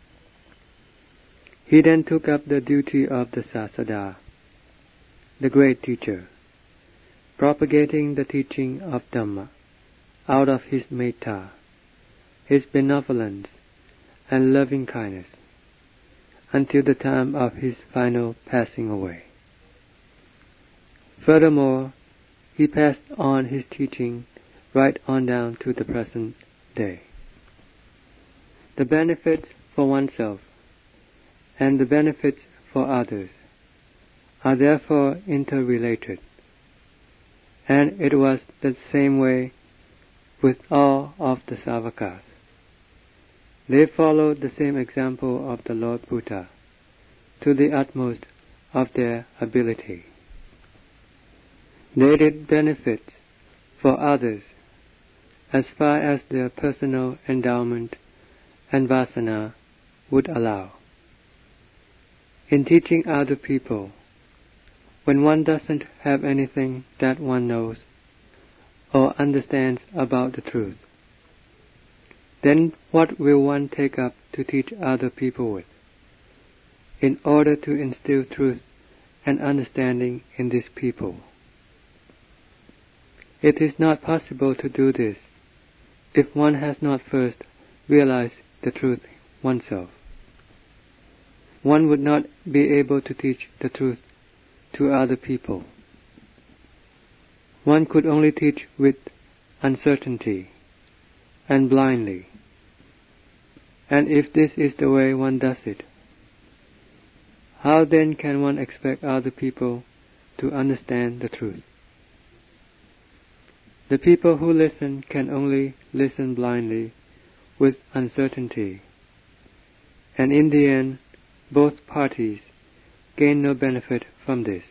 [SPEAKER 1] He then took up the duty of the Sasada, the great teacher, propagating the teaching of Dhamma out of his metta, his benevolence and loving kindness, until the time of his final passing away. Furthermore, he passed on his teaching right on down to the present day. The benefits for oneself and the benefits for others are therefore interrelated, and it was the same way with all of the Savakas. They followed the same example of the Lord Buddha to the utmost of their ability. They did benefits for others as far as their personal endowment and vasana would allow. In teaching other people, when one doesn't have anything that one knows or understands about the truth, then what will one take up to teach other people with, in order to instill truth and understanding in these people? It is not possible to do this if one has not first realized the truth oneself. One would not be able to teach the truth to other people. One could only teach with uncertainty and blindly. And if this is the way one does it, how then can one expect other people to understand the truth? The people who listen can only listen blindly with uncertainty, and in the end, both parties gain no benefit from this.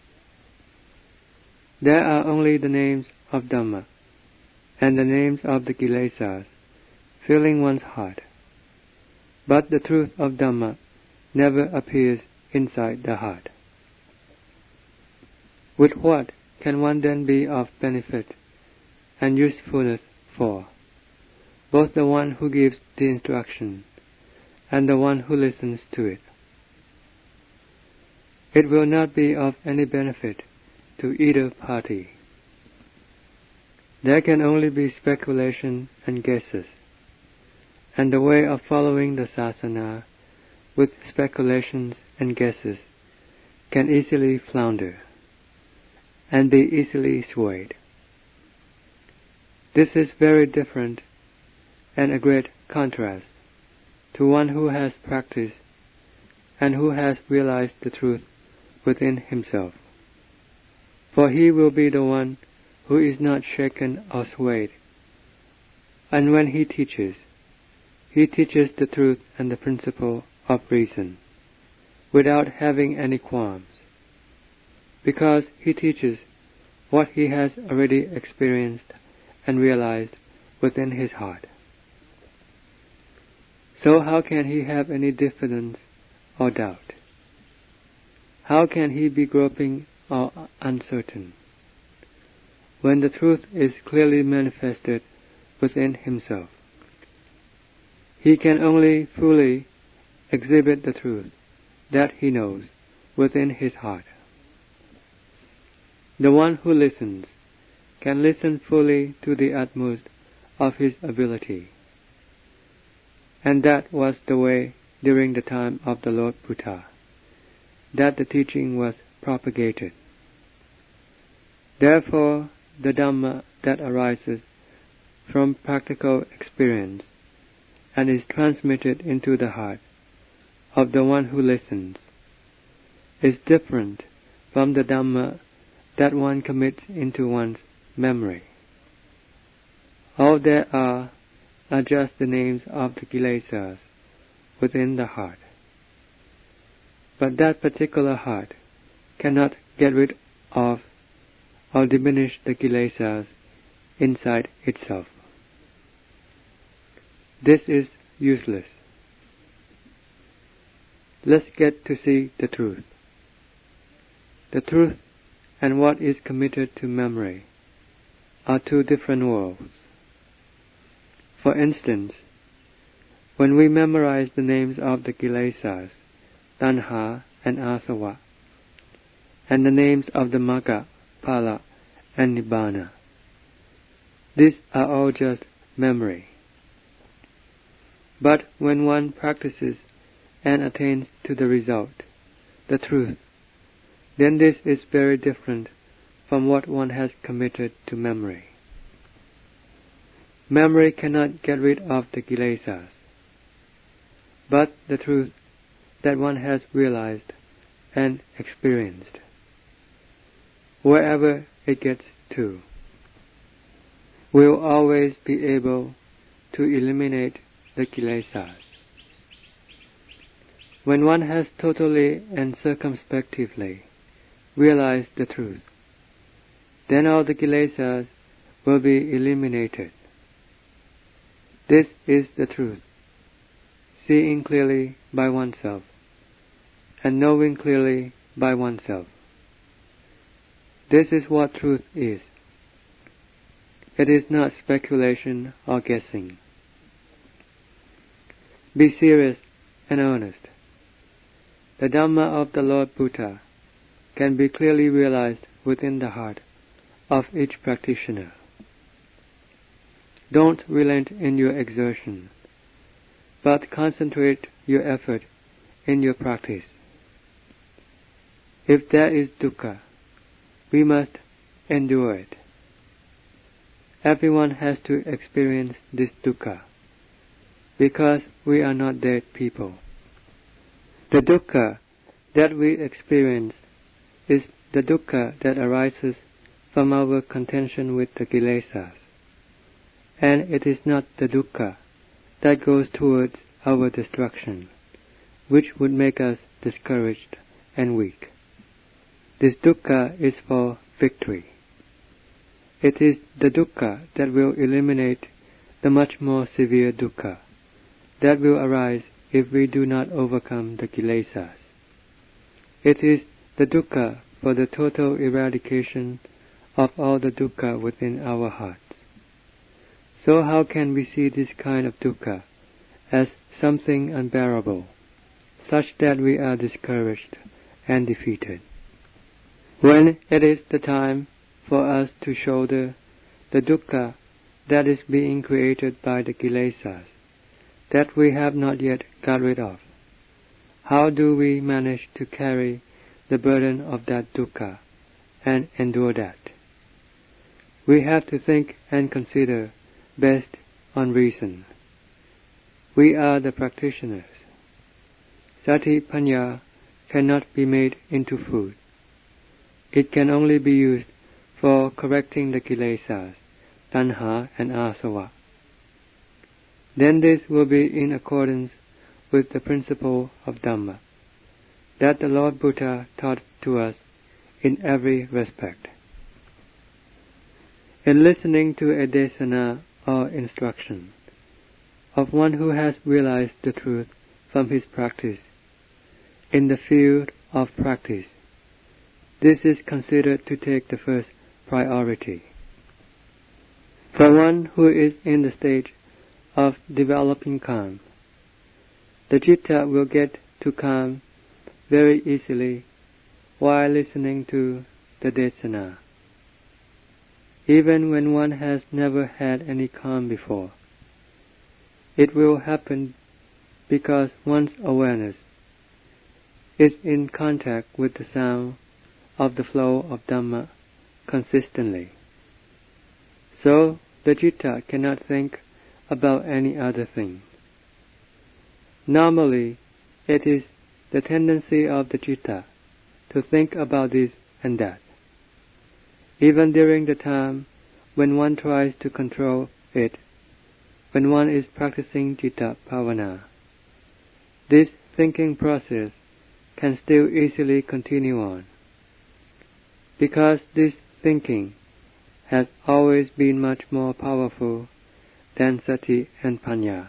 [SPEAKER 1] There are only the names of Dhamma and the names of the Kilesas filling one's heart, but the truth of Dhamma never appears inside the heart. With what can one then be of benefit and usefulness for both the one who gives the instruction and the one who listens to it? It will not be of any benefit to either party. There can only be speculation and guesses, and the way of following the sasana with speculations and guesses can easily flounder and be easily swayed. This is very different and a great contrast to one who has practiced and who has realized the truth within himself. For he will be the one who is not shaken or swayed, and when he teaches, he teaches the truth and the principle of reason, without having any qualms, because he teaches what he has already experienced and realized within his heart. So how can he have any diffidence or doubt? How can he be groping or uncertain, when the truth is clearly manifested within himself? He can only fully exhibit the truth that he knows within his heart. The one who listens can listen fully to the utmost of his ability, and that was the way during the time of the Lord Buddha, that the teaching was propagated. Therefore, the Dhamma that arises from practical experience and is transmitted into the heart of the one who listens is different from the Dhamma that one commits into one's memory. All there are are just the names of the Kilesas within the heart. But that particular heart cannot get rid of or diminish the Kilesas inside itself. This is useless. Let's get to see the truth. The truth and what is committed to memory are two different worlds. For instance, when we memorize the names of the Kilesas, Tanha and Asava, and the names of the Magga, Phala, and Nibbana, these are all just memory. But when one practices and attains to the result, the truth, then this is very different from what one has committed to memory. Memory cannot get rid of the Kilesas, but the truth that one has realized and experienced, wherever it gets to, will always be able to eliminate the Kilesas. When one has totally and circumspectively realized the truth, then all the Kilesas will be eliminated. This is the truth, seeing clearly by oneself, and knowing clearly by oneself. This is what truth is. It is not speculation or guessing. Be serious and earnest. The Dhamma of the Lord Buddha can be clearly realized within the heart of each practitioner. Don't relent in your exertion, but concentrate your effort in your practice. If there is dukkha, we must endure it. Everyone has to experience this dukkha, because we are not dead people. The dukkha that we experience is the dukkha that arises from our contention with the kilesas, and it is not the dukkha that goes towards our destruction, which would make us discouraged and weak. This dukkha is for victory. It is the dukkha that will eliminate the much more severe dukkha that will arise if we do not overcome the kilesas. It is the dukkha for the total eradication of all the dukkha within our hearts. So how can we see this kind of dukkha as something unbearable, such that we are discouraged and defeated? When it is the time for us to shoulder the dukkha that is being created by the kilesas, that we have not yet got rid of, how do we manage to carry the burden of that dukkha and endure that? We have to think and consider based on reason. We are the practitioners. Sati Panya cannot be made into food. It can only be used for correcting the kilesas, tanha and asava. Then this will be in accordance with the principle of Dhamma that the Lord Buddha taught to us in every respect. In listening to a desana or instruction of one who has realized the truth from his practice, in the field of practice, this is considered to take the first priority. For one who is in the stage of developing calm, the citta will get to calm very easily while listening to the desana. Even when one has never had any calm before, it will happen because one's awareness is in contact with the sound of the flow of Dhamma consistently. So the citta cannot think about any other thing. Normally, it is the tendency of the citta to think about this and that, even during the time when one tries to control it, when one is practicing citta bhavana. This thinking process can still easily continue on, because this thinking has always been much more powerful than sati and panya.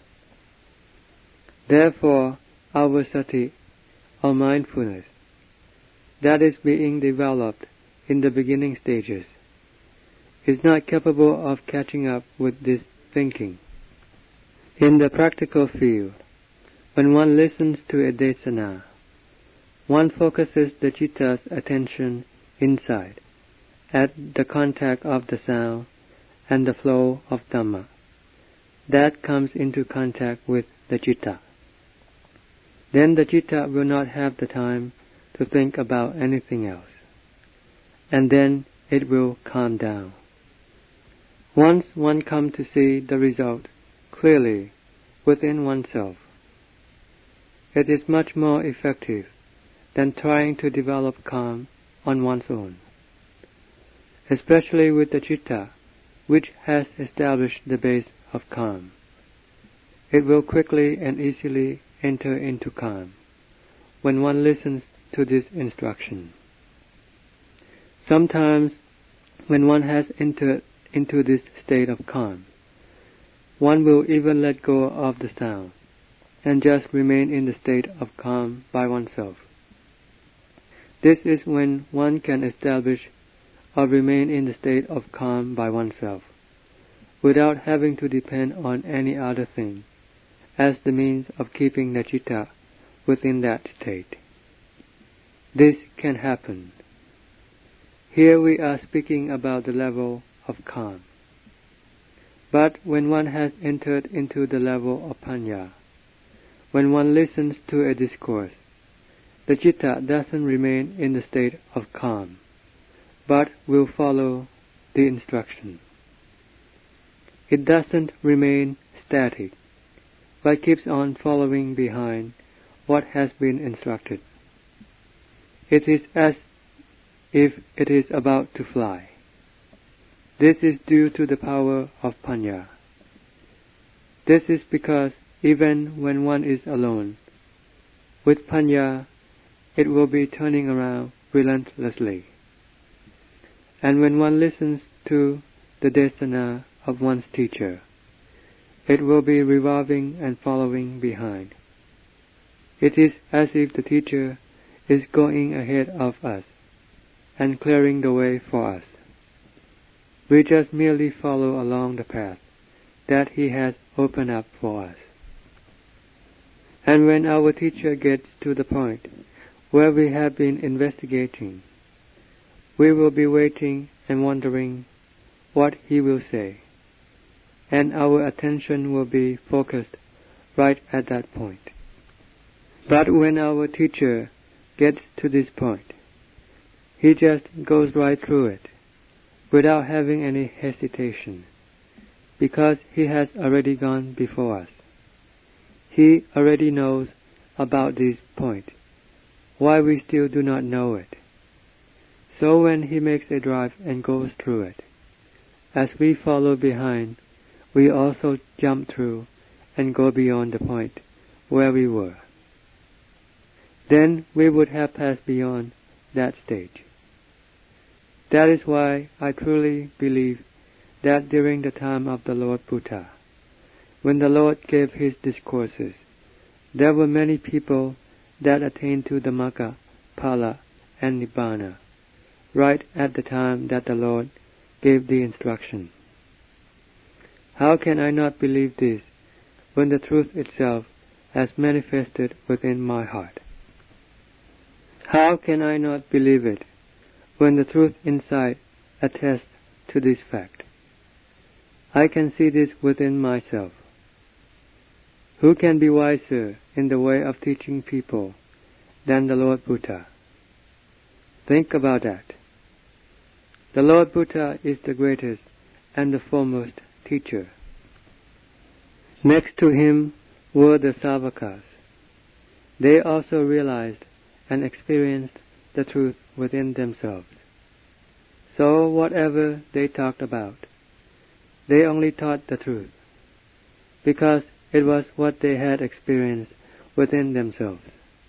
[SPEAKER 1] Therefore, our sati, or mindfulness, that is being developed in the beginning stages, is not capable of catching up with this thinking. In the practical field, when one listens to a desana, one focuses the citta's attention inside, at the contact of the sound and the flow of Dhamma that comes into contact with the citta. Then the citta will not have the time to think about anything else, and then it will calm down. Once one comes to see the result clearly within oneself, it is much more effective than trying to develop calm on one's own, especially with the citta which has established the base of calm. It will quickly and easily enter into calm when one listens to this instruction. Sometimes, when one has entered into this state of calm, one will even let go of the sound and just remain in the state of calm by oneself. This is when one can establish or remain in the state of calm by oneself, without having to depend on any other thing as the means of keeping the citta within that state. This can happen. Here we are speaking about the level of calm. But when one has entered into the level of panya, when one listens to a discourse, the citta doesn't remain in the state of calm, but will follow the instruction. It doesn't remain static, but keeps on following behind what has been instructed. It is as if it is about to fly. This is due to the power of panya. This is because even when one is alone, with panya it will be turning around relentlessly. And when one listens to the desana of one's teacher, it will be revolving and following behind. It is as if the teacher is going ahead of us and clearing the way for us. We just merely follow along the path that he has opened up for us. And when our teacher gets to the point where we have been investigating, we will be waiting and wondering what he will say, and our attention will be focused right at that point. But when our teacher gets to this point, he just goes right through it, without having any hesitation, because he has already gone before us. He already knows about this point, why we still do not know it. So when he makes a drive and goes through it, as we follow behind, we also jump through and go beyond the point where we were. Then we would have passed beyond that stage. That is why I truly believe that during the time of the Lord Buddha, when the Lord gave his discourses, there were many people that attained to the Magga, Phala, and Nibbana, right at the time that the Lord gave the instruction. How can I not believe this when the truth itself has manifested within my heart? How can I not believe it when the truth inside attests to this fact? I can see this within myself. Who can be wiser in the way of teaching people than the Lord Buddha? Think about that. The Lord Buddha is the greatest and the foremost teacher. Next to him were the Savakas. They also realized and experienced the truth within themselves. So whatever they talked about, they only taught the truth, because it was what they had experienced within themselves.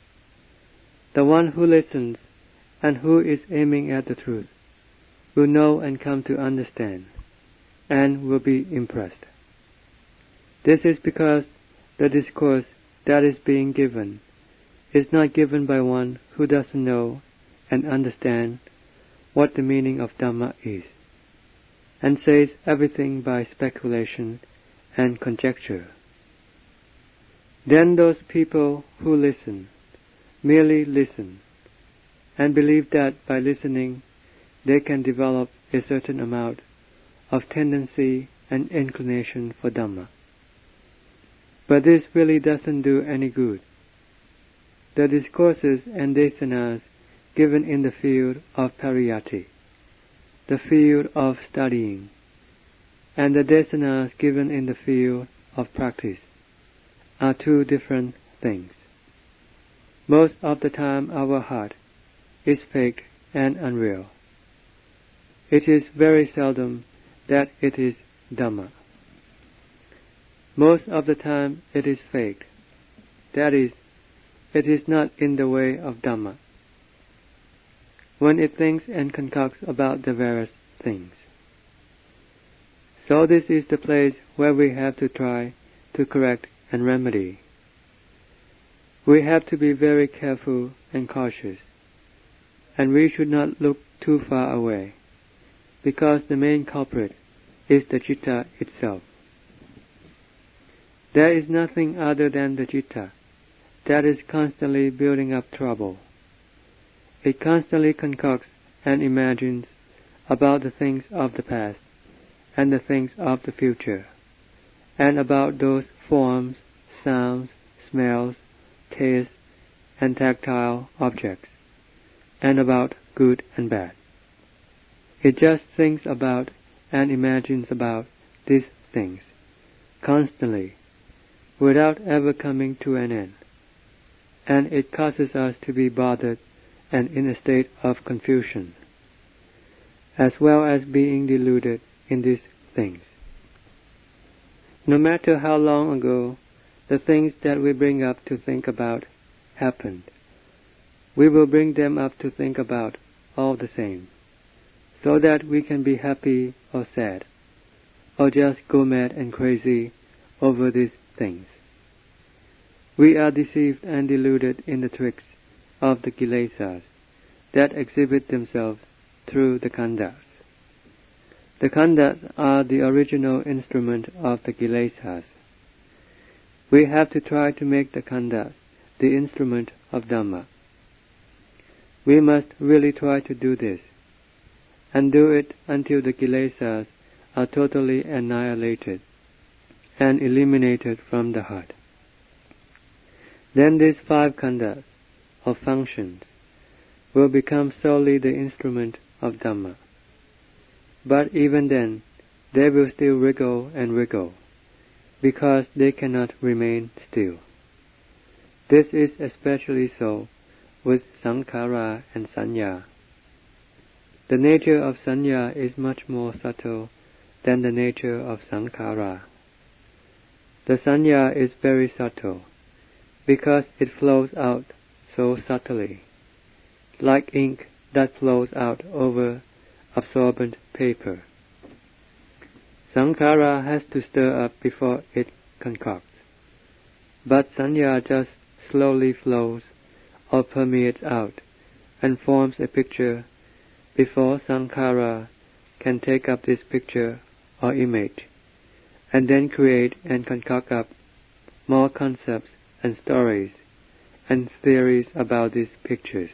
[SPEAKER 1] The one who listens and who is aiming at the truth will know and come to understand, and will be impressed. This is because the discourse that is being given is not given by one who doesn't know and understand what the meaning of Dhamma is, and says everything by speculation and conjecture. Then those people who listen merely listen, and believe that by listening they can develop a certain amount of tendency and inclination for Dhamma. But this really doesn't do any good. The discourses and desanas given in the field of pariyatti, the field of studying, and the desanas given in the field of practice are two different things. Most of the time our heart is fake and unreal. It is very seldom that it is Dhamma. Most of the time it is faked. That is, it is not in the way of Dhamma, when it thinks and concocts about the various things. So this is the place where we have to try to correct and remedy. We have to be very careful and cautious, and we should not look too far away, because the main culprit is the citta itself. There is nothing other than the citta that is constantly building up trouble. It constantly concocts and imagines about the things of the past and the things of the future, and about those forms, sounds, smells, tastes, and tactile objects, and about good and bad. It just thinks about and imagines about these things constantly, without ever coming to an end, and it causes us to be bothered and in a state of confusion, as well as being deluded in these things. No matter how long ago the things that we bring up to think about happened, we will bring them up to think about all the same, so that we can be happy or sad, or just go mad and crazy over these things. We are deceived and deluded in the tricks of the kilesas that exhibit themselves through the khandhas. The khandhas are the original instrument of the kilesas. We have to try to make the khandhas the instrument of Dhamma. We must really try to do this, and do it until the kilesas are totally annihilated and eliminated from the heart. Then these five khandhas, or functions, will become solely the instrument of Dhamma. But even then, they will still wriggle and wriggle, because they cannot remain still. This is especially so with sankhara and sanya. The nature of sanya is much more subtle than the nature of sankhara. The sanya is very subtle, because it flows out so subtly, like ink that flows out over absorbent paper. Sankhara has to stir up before it concocts, but sanya just slowly flows or permeates out and forms a picture before sankhara can take up this picture or image, and then create and concoct up more concepts and stories and theories about these pictures.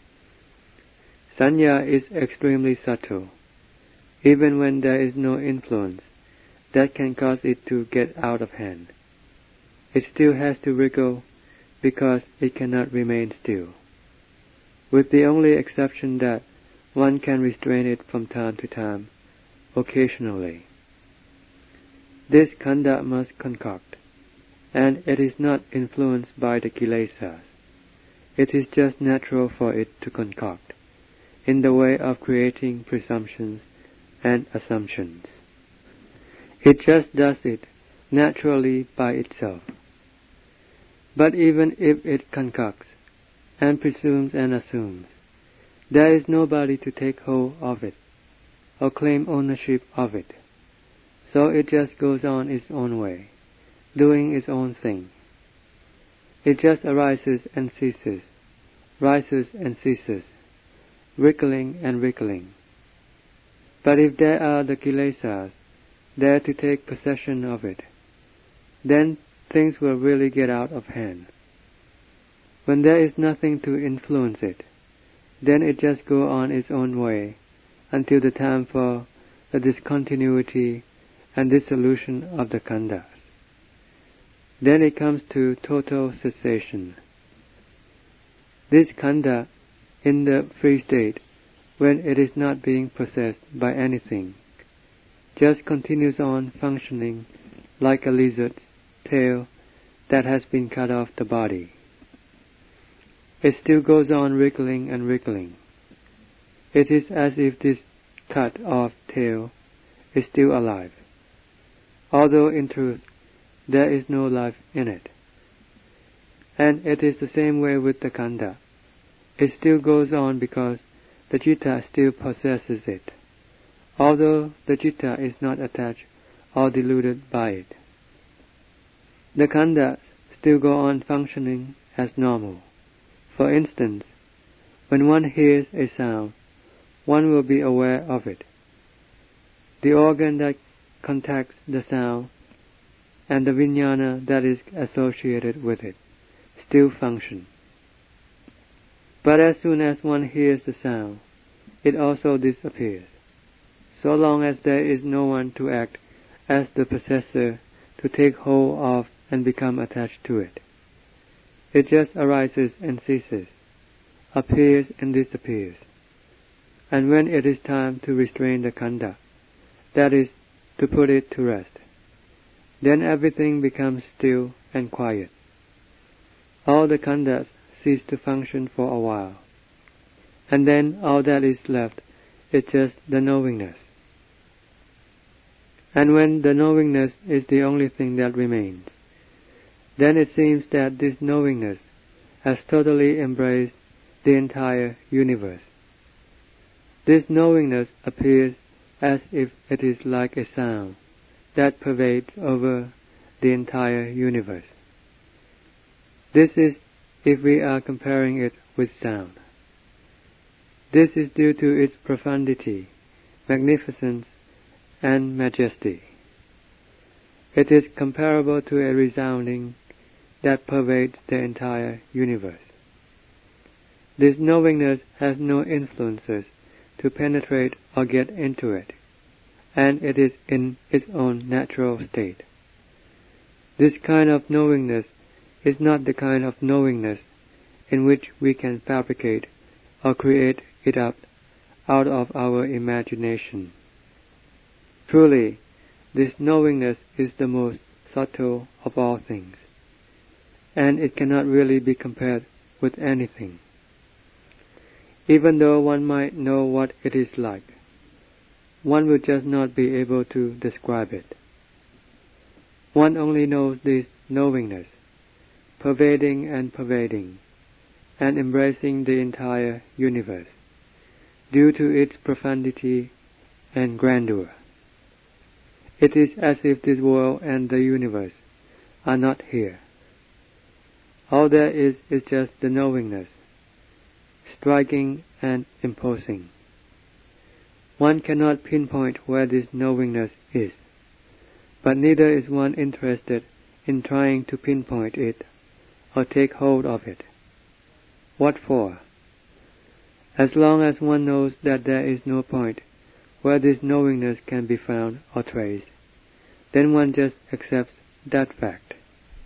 [SPEAKER 1] Sanya is extremely subtle, even when there is no influence that can cause it to get out of hand. It still has to wriggle because it cannot remain still, with the only exception that one can restrain it from time to time, occasionally. This khandha must concoct, and it is not influenced by the kilesas. It is just natural for it to concoct, in the way of creating presumptions and assumptions. It just does it naturally by itself. But even if it concocts, and presumes and assumes, there is nobody to take hold of it, or claim ownership of it. So it just goes on its own way, doing its own thing. It just arises and ceases, rises and ceases, wriggling and wriggling. But if there are the kilesas there to take possession of it, then things will really get out of hand. When there is nothing to influence it, then it just goes on its own way until the time for the discontinuity and dissolution of the khandhas. Then it comes to total cessation. This khandha, in the free state, when it is not being possessed by anything, just continues on functioning like a lizard's tail that has been cut off the body. It still goes on wriggling and wriggling. It is as if this cut-off tail is still alive, although in truth there is no life in it. And it is the same way with the khandha. It still goes on because the citta still possesses it, although the citta is not attached or deluded by it. The khandhas still go on functioning as normal. For instance, when one hears a sound, one will be aware of it. The organ that contacts the sound and the vijnana that is associated with it still function. But as soon as one hears the sound, it also disappears, so long as there is no one to act as the possessor to take hold of and become attached to it. It just arises and ceases, appears and disappears. And when it is time to restrain the khandha, that is, to put it to rest, then everything becomes still and quiet. All the khandhas cease to function for a while, and then all that is left is just the knowingness. And when the knowingness is the only thing that remains, then it seems that this knowingness has totally embraced the entire universe. This knowingness appears as if it is like a sound that pervades over the entire universe. This is if we are comparing it with sound. This is due to its profundity, magnificence, and majesty. It is comparable to a resounding that pervades the entire universe. This knowingness has no influences to penetrate or get into it, and it is in its own natural state. This kind of knowingness is not the kind of knowingness in which we can fabricate or create it up out of our imagination. Truly, this knowingness is the most subtle of all things, and it cannot really be compared with anything. Even though one might know what it is like, one will just not be able to describe it. One only knows this knowingness, pervading and pervading, and embracing the entire universe, due to its profundity and grandeur. It is as if this world and the universe are not here. All there is is just the knowingness, striking and imposing. One cannot pinpoint where this knowingness is, but neither is one interested in trying to pinpoint it or take hold of it. What for? As long as one knows that there is no point where this knowingness can be found or traced, then one just accepts that fact.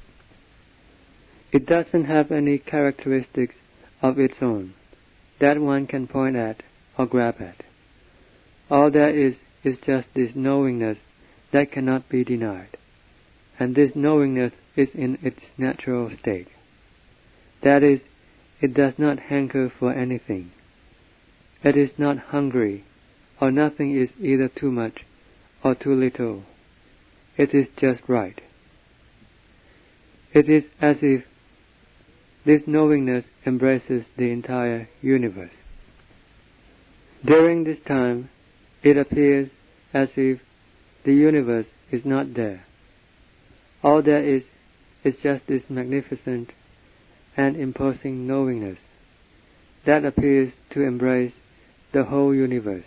[SPEAKER 1] It doesn't have any characteristics of its own that one can point at or grab at. All there is is just this knowingness that cannot be denied, and this knowingness is in its natural state. That is, it does not hanker for anything. It is not hungry, or nothing is either too much or too little. It is just right. It is as if this knowingness embraces the entire universe. During this time, it appears as if the universe is not there. All there is is just this magnificent and imposing knowingness that appears to embrace the whole universe.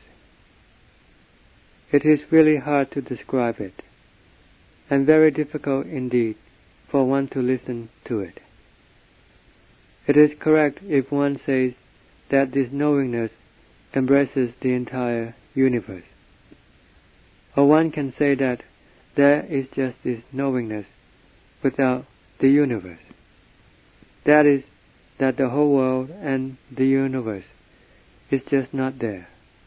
[SPEAKER 1] It is really hard to describe it, and very difficult indeed for one to listen to it. It is correct if one says that this knowingness embraces the entire universe. Or one can say that there is just this knowingness without the universe. That is, that the whole world and the universe is just not there.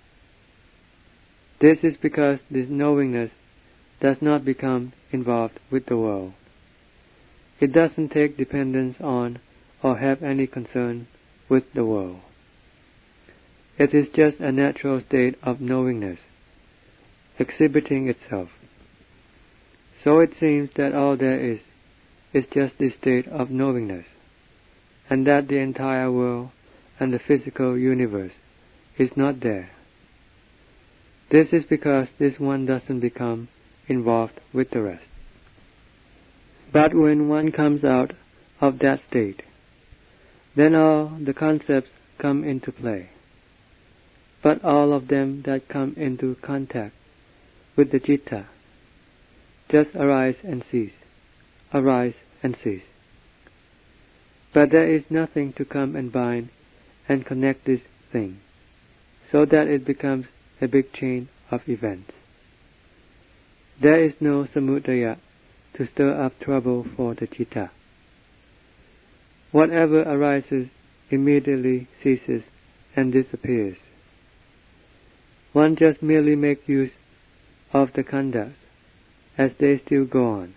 [SPEAKER 1] This is because this knowingness does not become involved with the world. It doesn't take dependence on or have any concern with the world. It is just a natural state of knowingness, exhibiting itself. So it seems that all there is is just this state of knowingness, and that the entire world and the physical universe is not there. This is because this one doesn't become involved with the rest. But when one comes out of that state, then all the concepts come into play. But all of them that come into contact with the citta just arise and cease, arise and cease. But there is nothing to come and bind and connect this thing, so that it becomes a big chain of events. There is no samudaya to stir up trouble for the citta. Whatever arises immediately ceases and disappears. One just merely makes use of the khandhas as they still go on.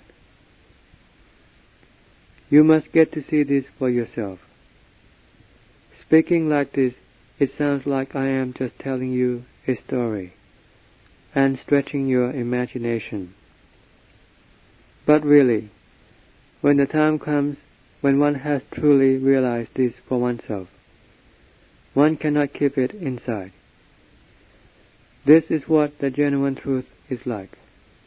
[SPEAKER 1] You must get to see this for yourself. Speaking like this, it sounds like I am just telling you a story and stretching your imagination. But really, when the time comes when one has truly realized this for oneself, one cannot keep it inside. This is what the genuine truth is like.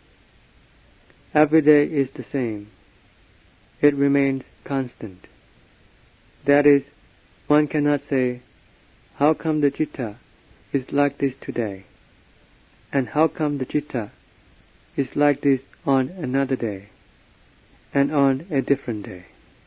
[SPEAKER 1] Every day is the same. It remains constant. That is, one cannot say, how come the citta is like this today, and how come the citta is like this on another day, and on a different day.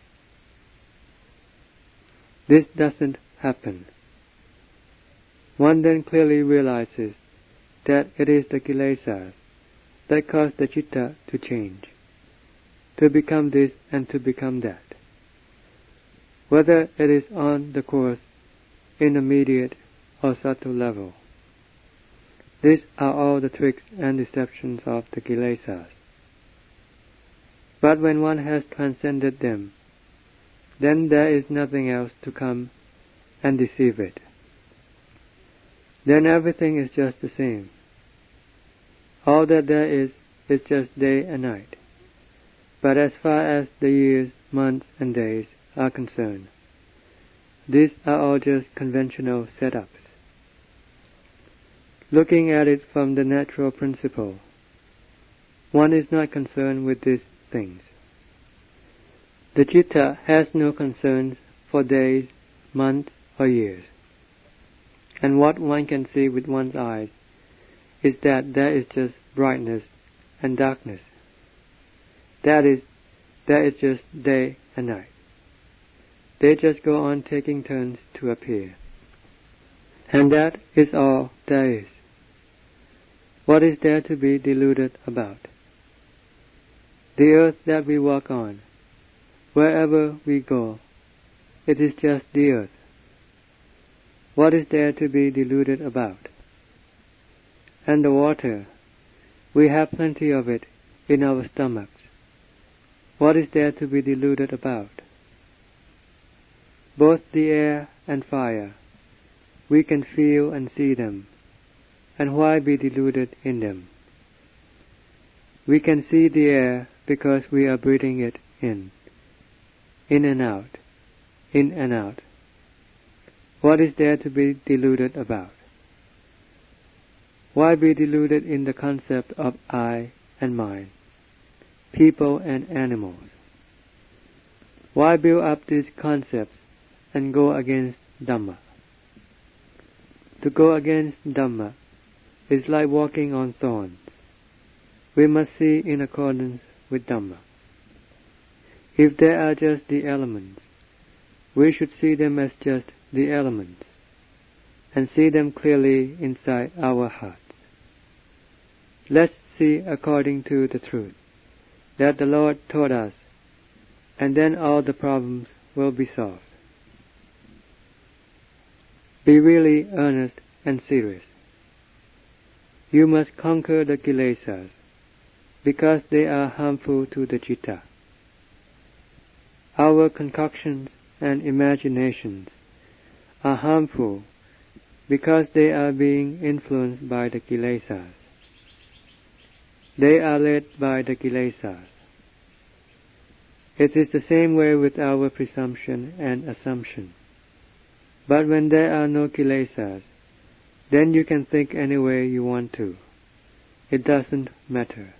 [SPEAKER 1] This doesn't happen. One then clearly realizes that it is the kilesas that cause the citta to change, to become this and to become that. Whether it is on the coarse, intermediate, or subtle level. These are all the tricks and deceptions of the kilesas. But when one has transcended them, then there is nothing else to come and deceive it. Then everything is just the same. All that there is is just day and night. But as far as the years, months, and days are concerned, these are all just conventional setups. Looking at it from the natural principle, one is not concerned with these things. The citta has no concerns for days, months, or years. And what one can see with one's eyes is that there is just brightness and darkness. That is, there is just day and night. They just go on taking turns to appear. And that is all there is. What is there to be deluded about? The earth that we walk on, wherever we go, it is just the earth. What is there to be deluded about? And the water, we have plenty of it in our stomachs. What is there to be deluded about? Both the air and fire, we can feel and see them, and why be deluded in them? We can see the air because we are breathing it in, in and out, in and out. What is there to be deluded about? Why be deluded in the concept of I and mine, people and animals? Why build up these concepts and go against Dhamma? To go against Dhamma is like walking on thorns. We must see in accordance with Dhamma. If they are just the elements, we should see them as just the elements, and see them clearly inside our hearts. Let's see according to the truth that the Lord taught us, and then all the problems will be solved. Be really earnest and serious. You must conquer the kilesas, because they are harmful to the citta. Our concoctions and imaginations are harmful because they are being influenced by the kilesas. They are led by the kilesas. It is the same way with our presumption and assumption. But when there are no kilesas, then you can think any way you want to. It doesn't matter.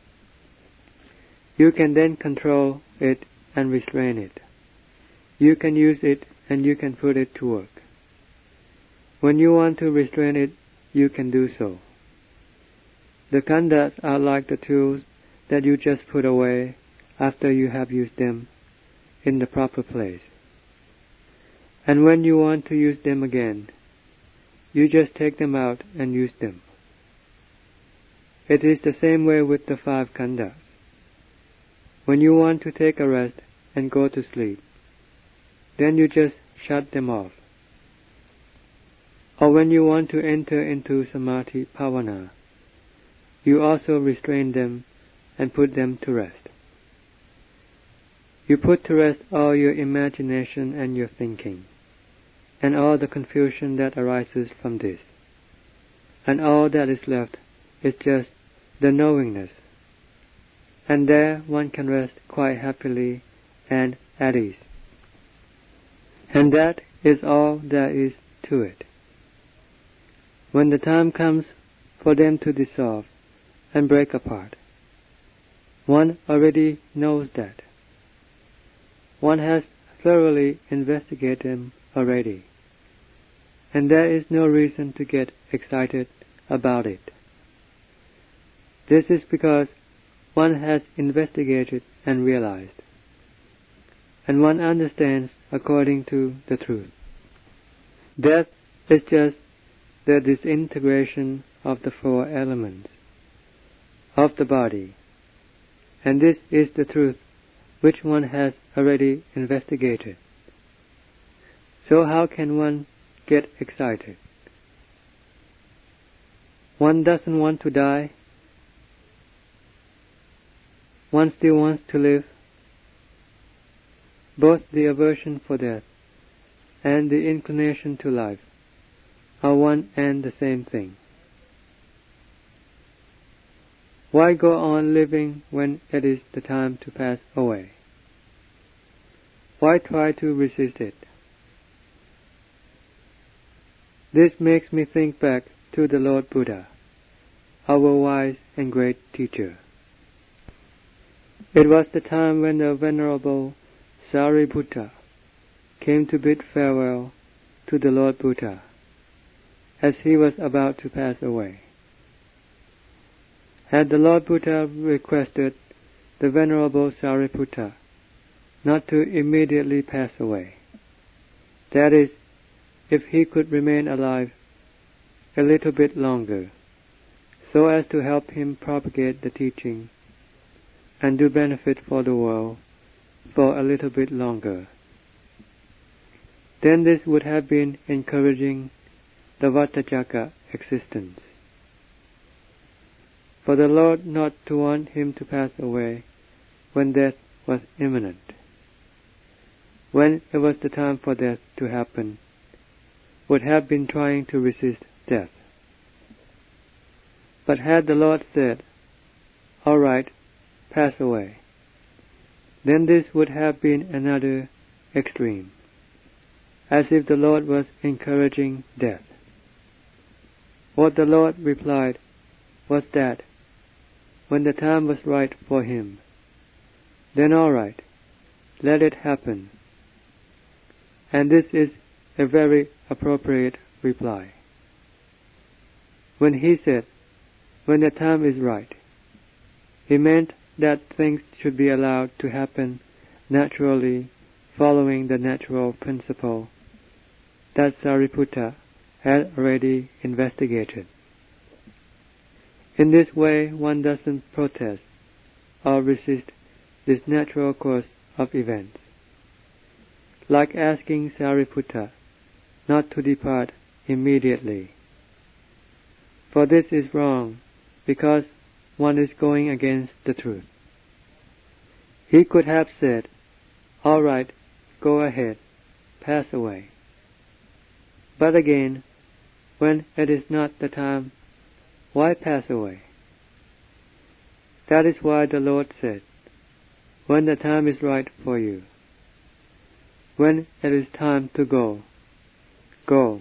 [SPEAKER 1] You can then control it and restrain it. You can use it and you can put it to work. When you want to restrain it, you can do so. The khandhas are like the tools that you just put away after you have used them in the proper place. And when you want to use them again, you just take them out and use them. It is the same way with the five khandhas. When you want to take a rest and go to sleep, then you just shut them off. Or when you want to enter into samadhi bhavana, you also restrain them and put them to rest. You put to rest all your imagination and your thinking, and all the confusion that arises from this, and all that is left is just the knowingness, and there one can rest quite happily and at ease. And that is all there is to it. When the time comes for them to dissolve and break apart, one already knows that. One has thoroughly investigated them already, and there is no reason to get excited about it. This is because one has investigated and realized, and one understands according to the truth. Death is just the disintegration of the four elements of the body, and this is the truth which one has already investigated. So how can one get excited? One doesn't want to die. One still wants to live. Both the aversion for death and the inclination to life are one and the same thing. Why go on living when it is the time to pass away? Why try to resist it? This makes me think back to the Lord Buddha, our wise and great teacher. It was the time when the Venerable Sariputta came to bid farewell to the Lord Buddha as he was about to pass away. Had the Lord Buddha requested the Venerable Sariputta not to immediately pass away, that is, if he could remain alive a little bit longer, so as to help him propagate the teaching and do benefit for the world for a little bit longer, then this would have been encouraging the Vattajaka existence. For the Lord not to want him to pass away when death was imminent, when it was the time for death to happen, would have been trying to resist death. But had the Lord said, "All right, pass away," then this would have been another extreme, as if the Lord was encouraging death. What the Lord replied was that when the time was right for him, then all right, let it happen. And this is a very appropriate reply. When he said, when the time is right, he meant that things should be allowed to happen naturally, following the natural principle that Sariputta had already investigated. In this way, one doesn't protest or resist this natural course of events, like asking Sariputta not to depart immediately. For this is wrong, because one is going against the truth. He could have said, "All right, go ahead, pass away." But again, when it is not the time, why pass away? That is why the Lord said, when the time is right for you, when it is time to go, go.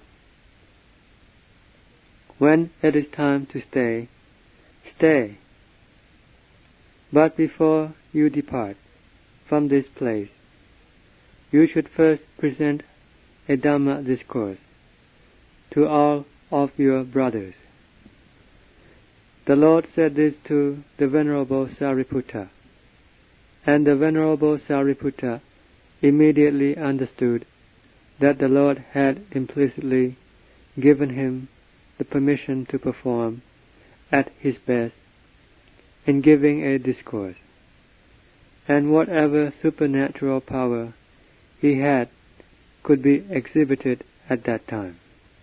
[SPEAKER 1] When it is time to stay, stay. But before you depart from this place, you should first present a Dhamma discourse to all of your brothers. The Lord said this to the Venerable Sariputta, and the Venerable Sariputta immediately understood that the Lord had implicitly given him the permission to perform at his best in giving a discourse, and whatever supernatural power he had could be exhibited at that time.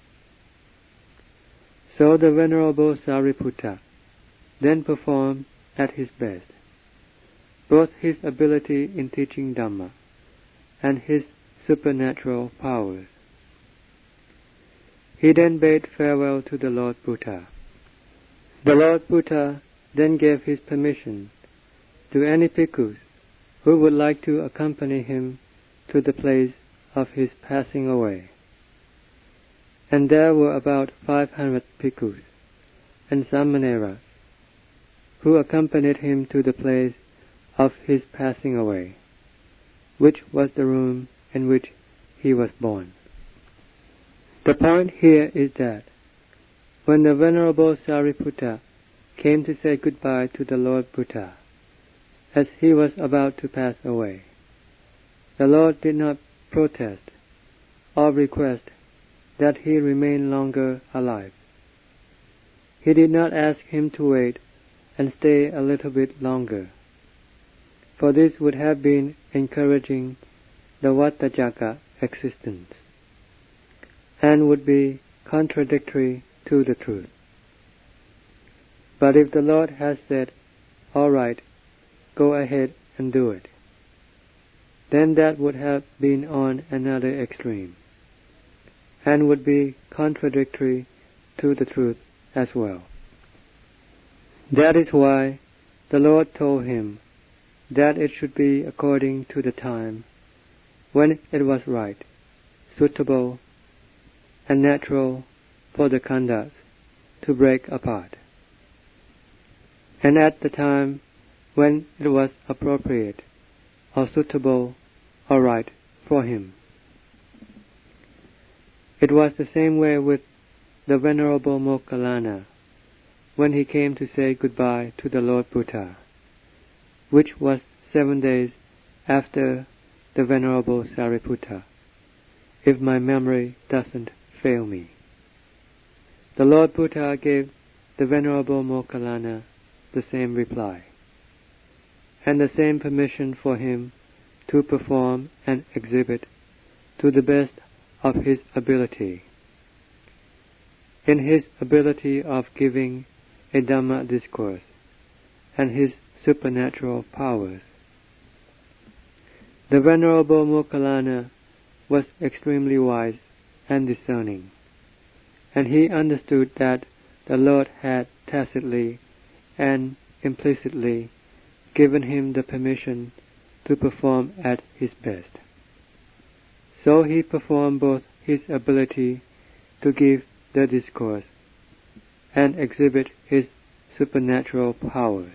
[SPEAKER 1] So the Venerable Sariputta then performed at his best, both his ability in teaching Dhamma and his supernatural powers. He then bade farewell to the Lord Buddha. The Lord Buddha then gave his permission to any bhikkhus who would like to accompany him to the place of his passing away. And there were about five hundred bhikkhus and samaneras who accompanied him to the place of his passing away, which was the room in which he was born. The point here is that when the Venerable Sariputta came to say goodbye to the Lord Buddha, as he was about to pass away, the Lord did not protest or request that he remain longer alive. He did not ask him to wait and stay a little bit longer, for this would have been encouraging the Vattajaka existence, and would be contradictory to the truth. But if the Lord has said, all right, go ahead and do it, then that would have been on another extreme, and would be contradictory to the truth as well. That is why the Lord told him that it should be according to the time when it was right, suitable, and natural for the khandhas to break apart, and at the time when it was appropriate or suitable or right for him. It was the same way with the Venerable Moggallana when he came to say goodbye to the Lord Buddha, which was seven days after the Venerable Sariputta, if my memory doesn't fail me. The Lord Buddha gave the Venerable Moggallana the same reply, and the same permission for him to perform and exhibit to the best of his ability, in his ability of giving a Dhamma discourse and his supernatural powers. The Venerable Moggallana was extremely wise and discerning, and he understood that the Lord had tacitly and implicitly given him the permission to perform at his best. So he performed both his ability to give the discourse and exhibit his supernatural powers.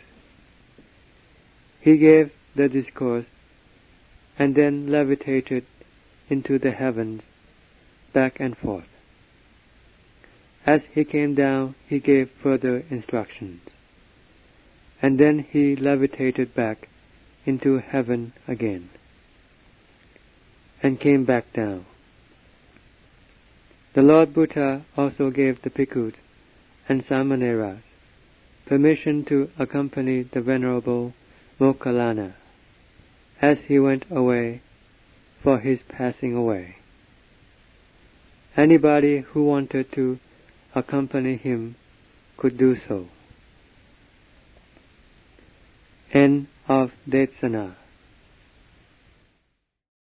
[SPEAKER 1] He gave the discourse and then levitated into the heavens, back and forth. As he came down, he gave further instructions, and then he levitated back into heaven again, and came back down. The Lord Buddha also gave the bhikkhus and samaneras permission to accompany the Venerable Moggallana as he went away for his passing away. Anybody who wanted to accompany him could do so. End of Desana.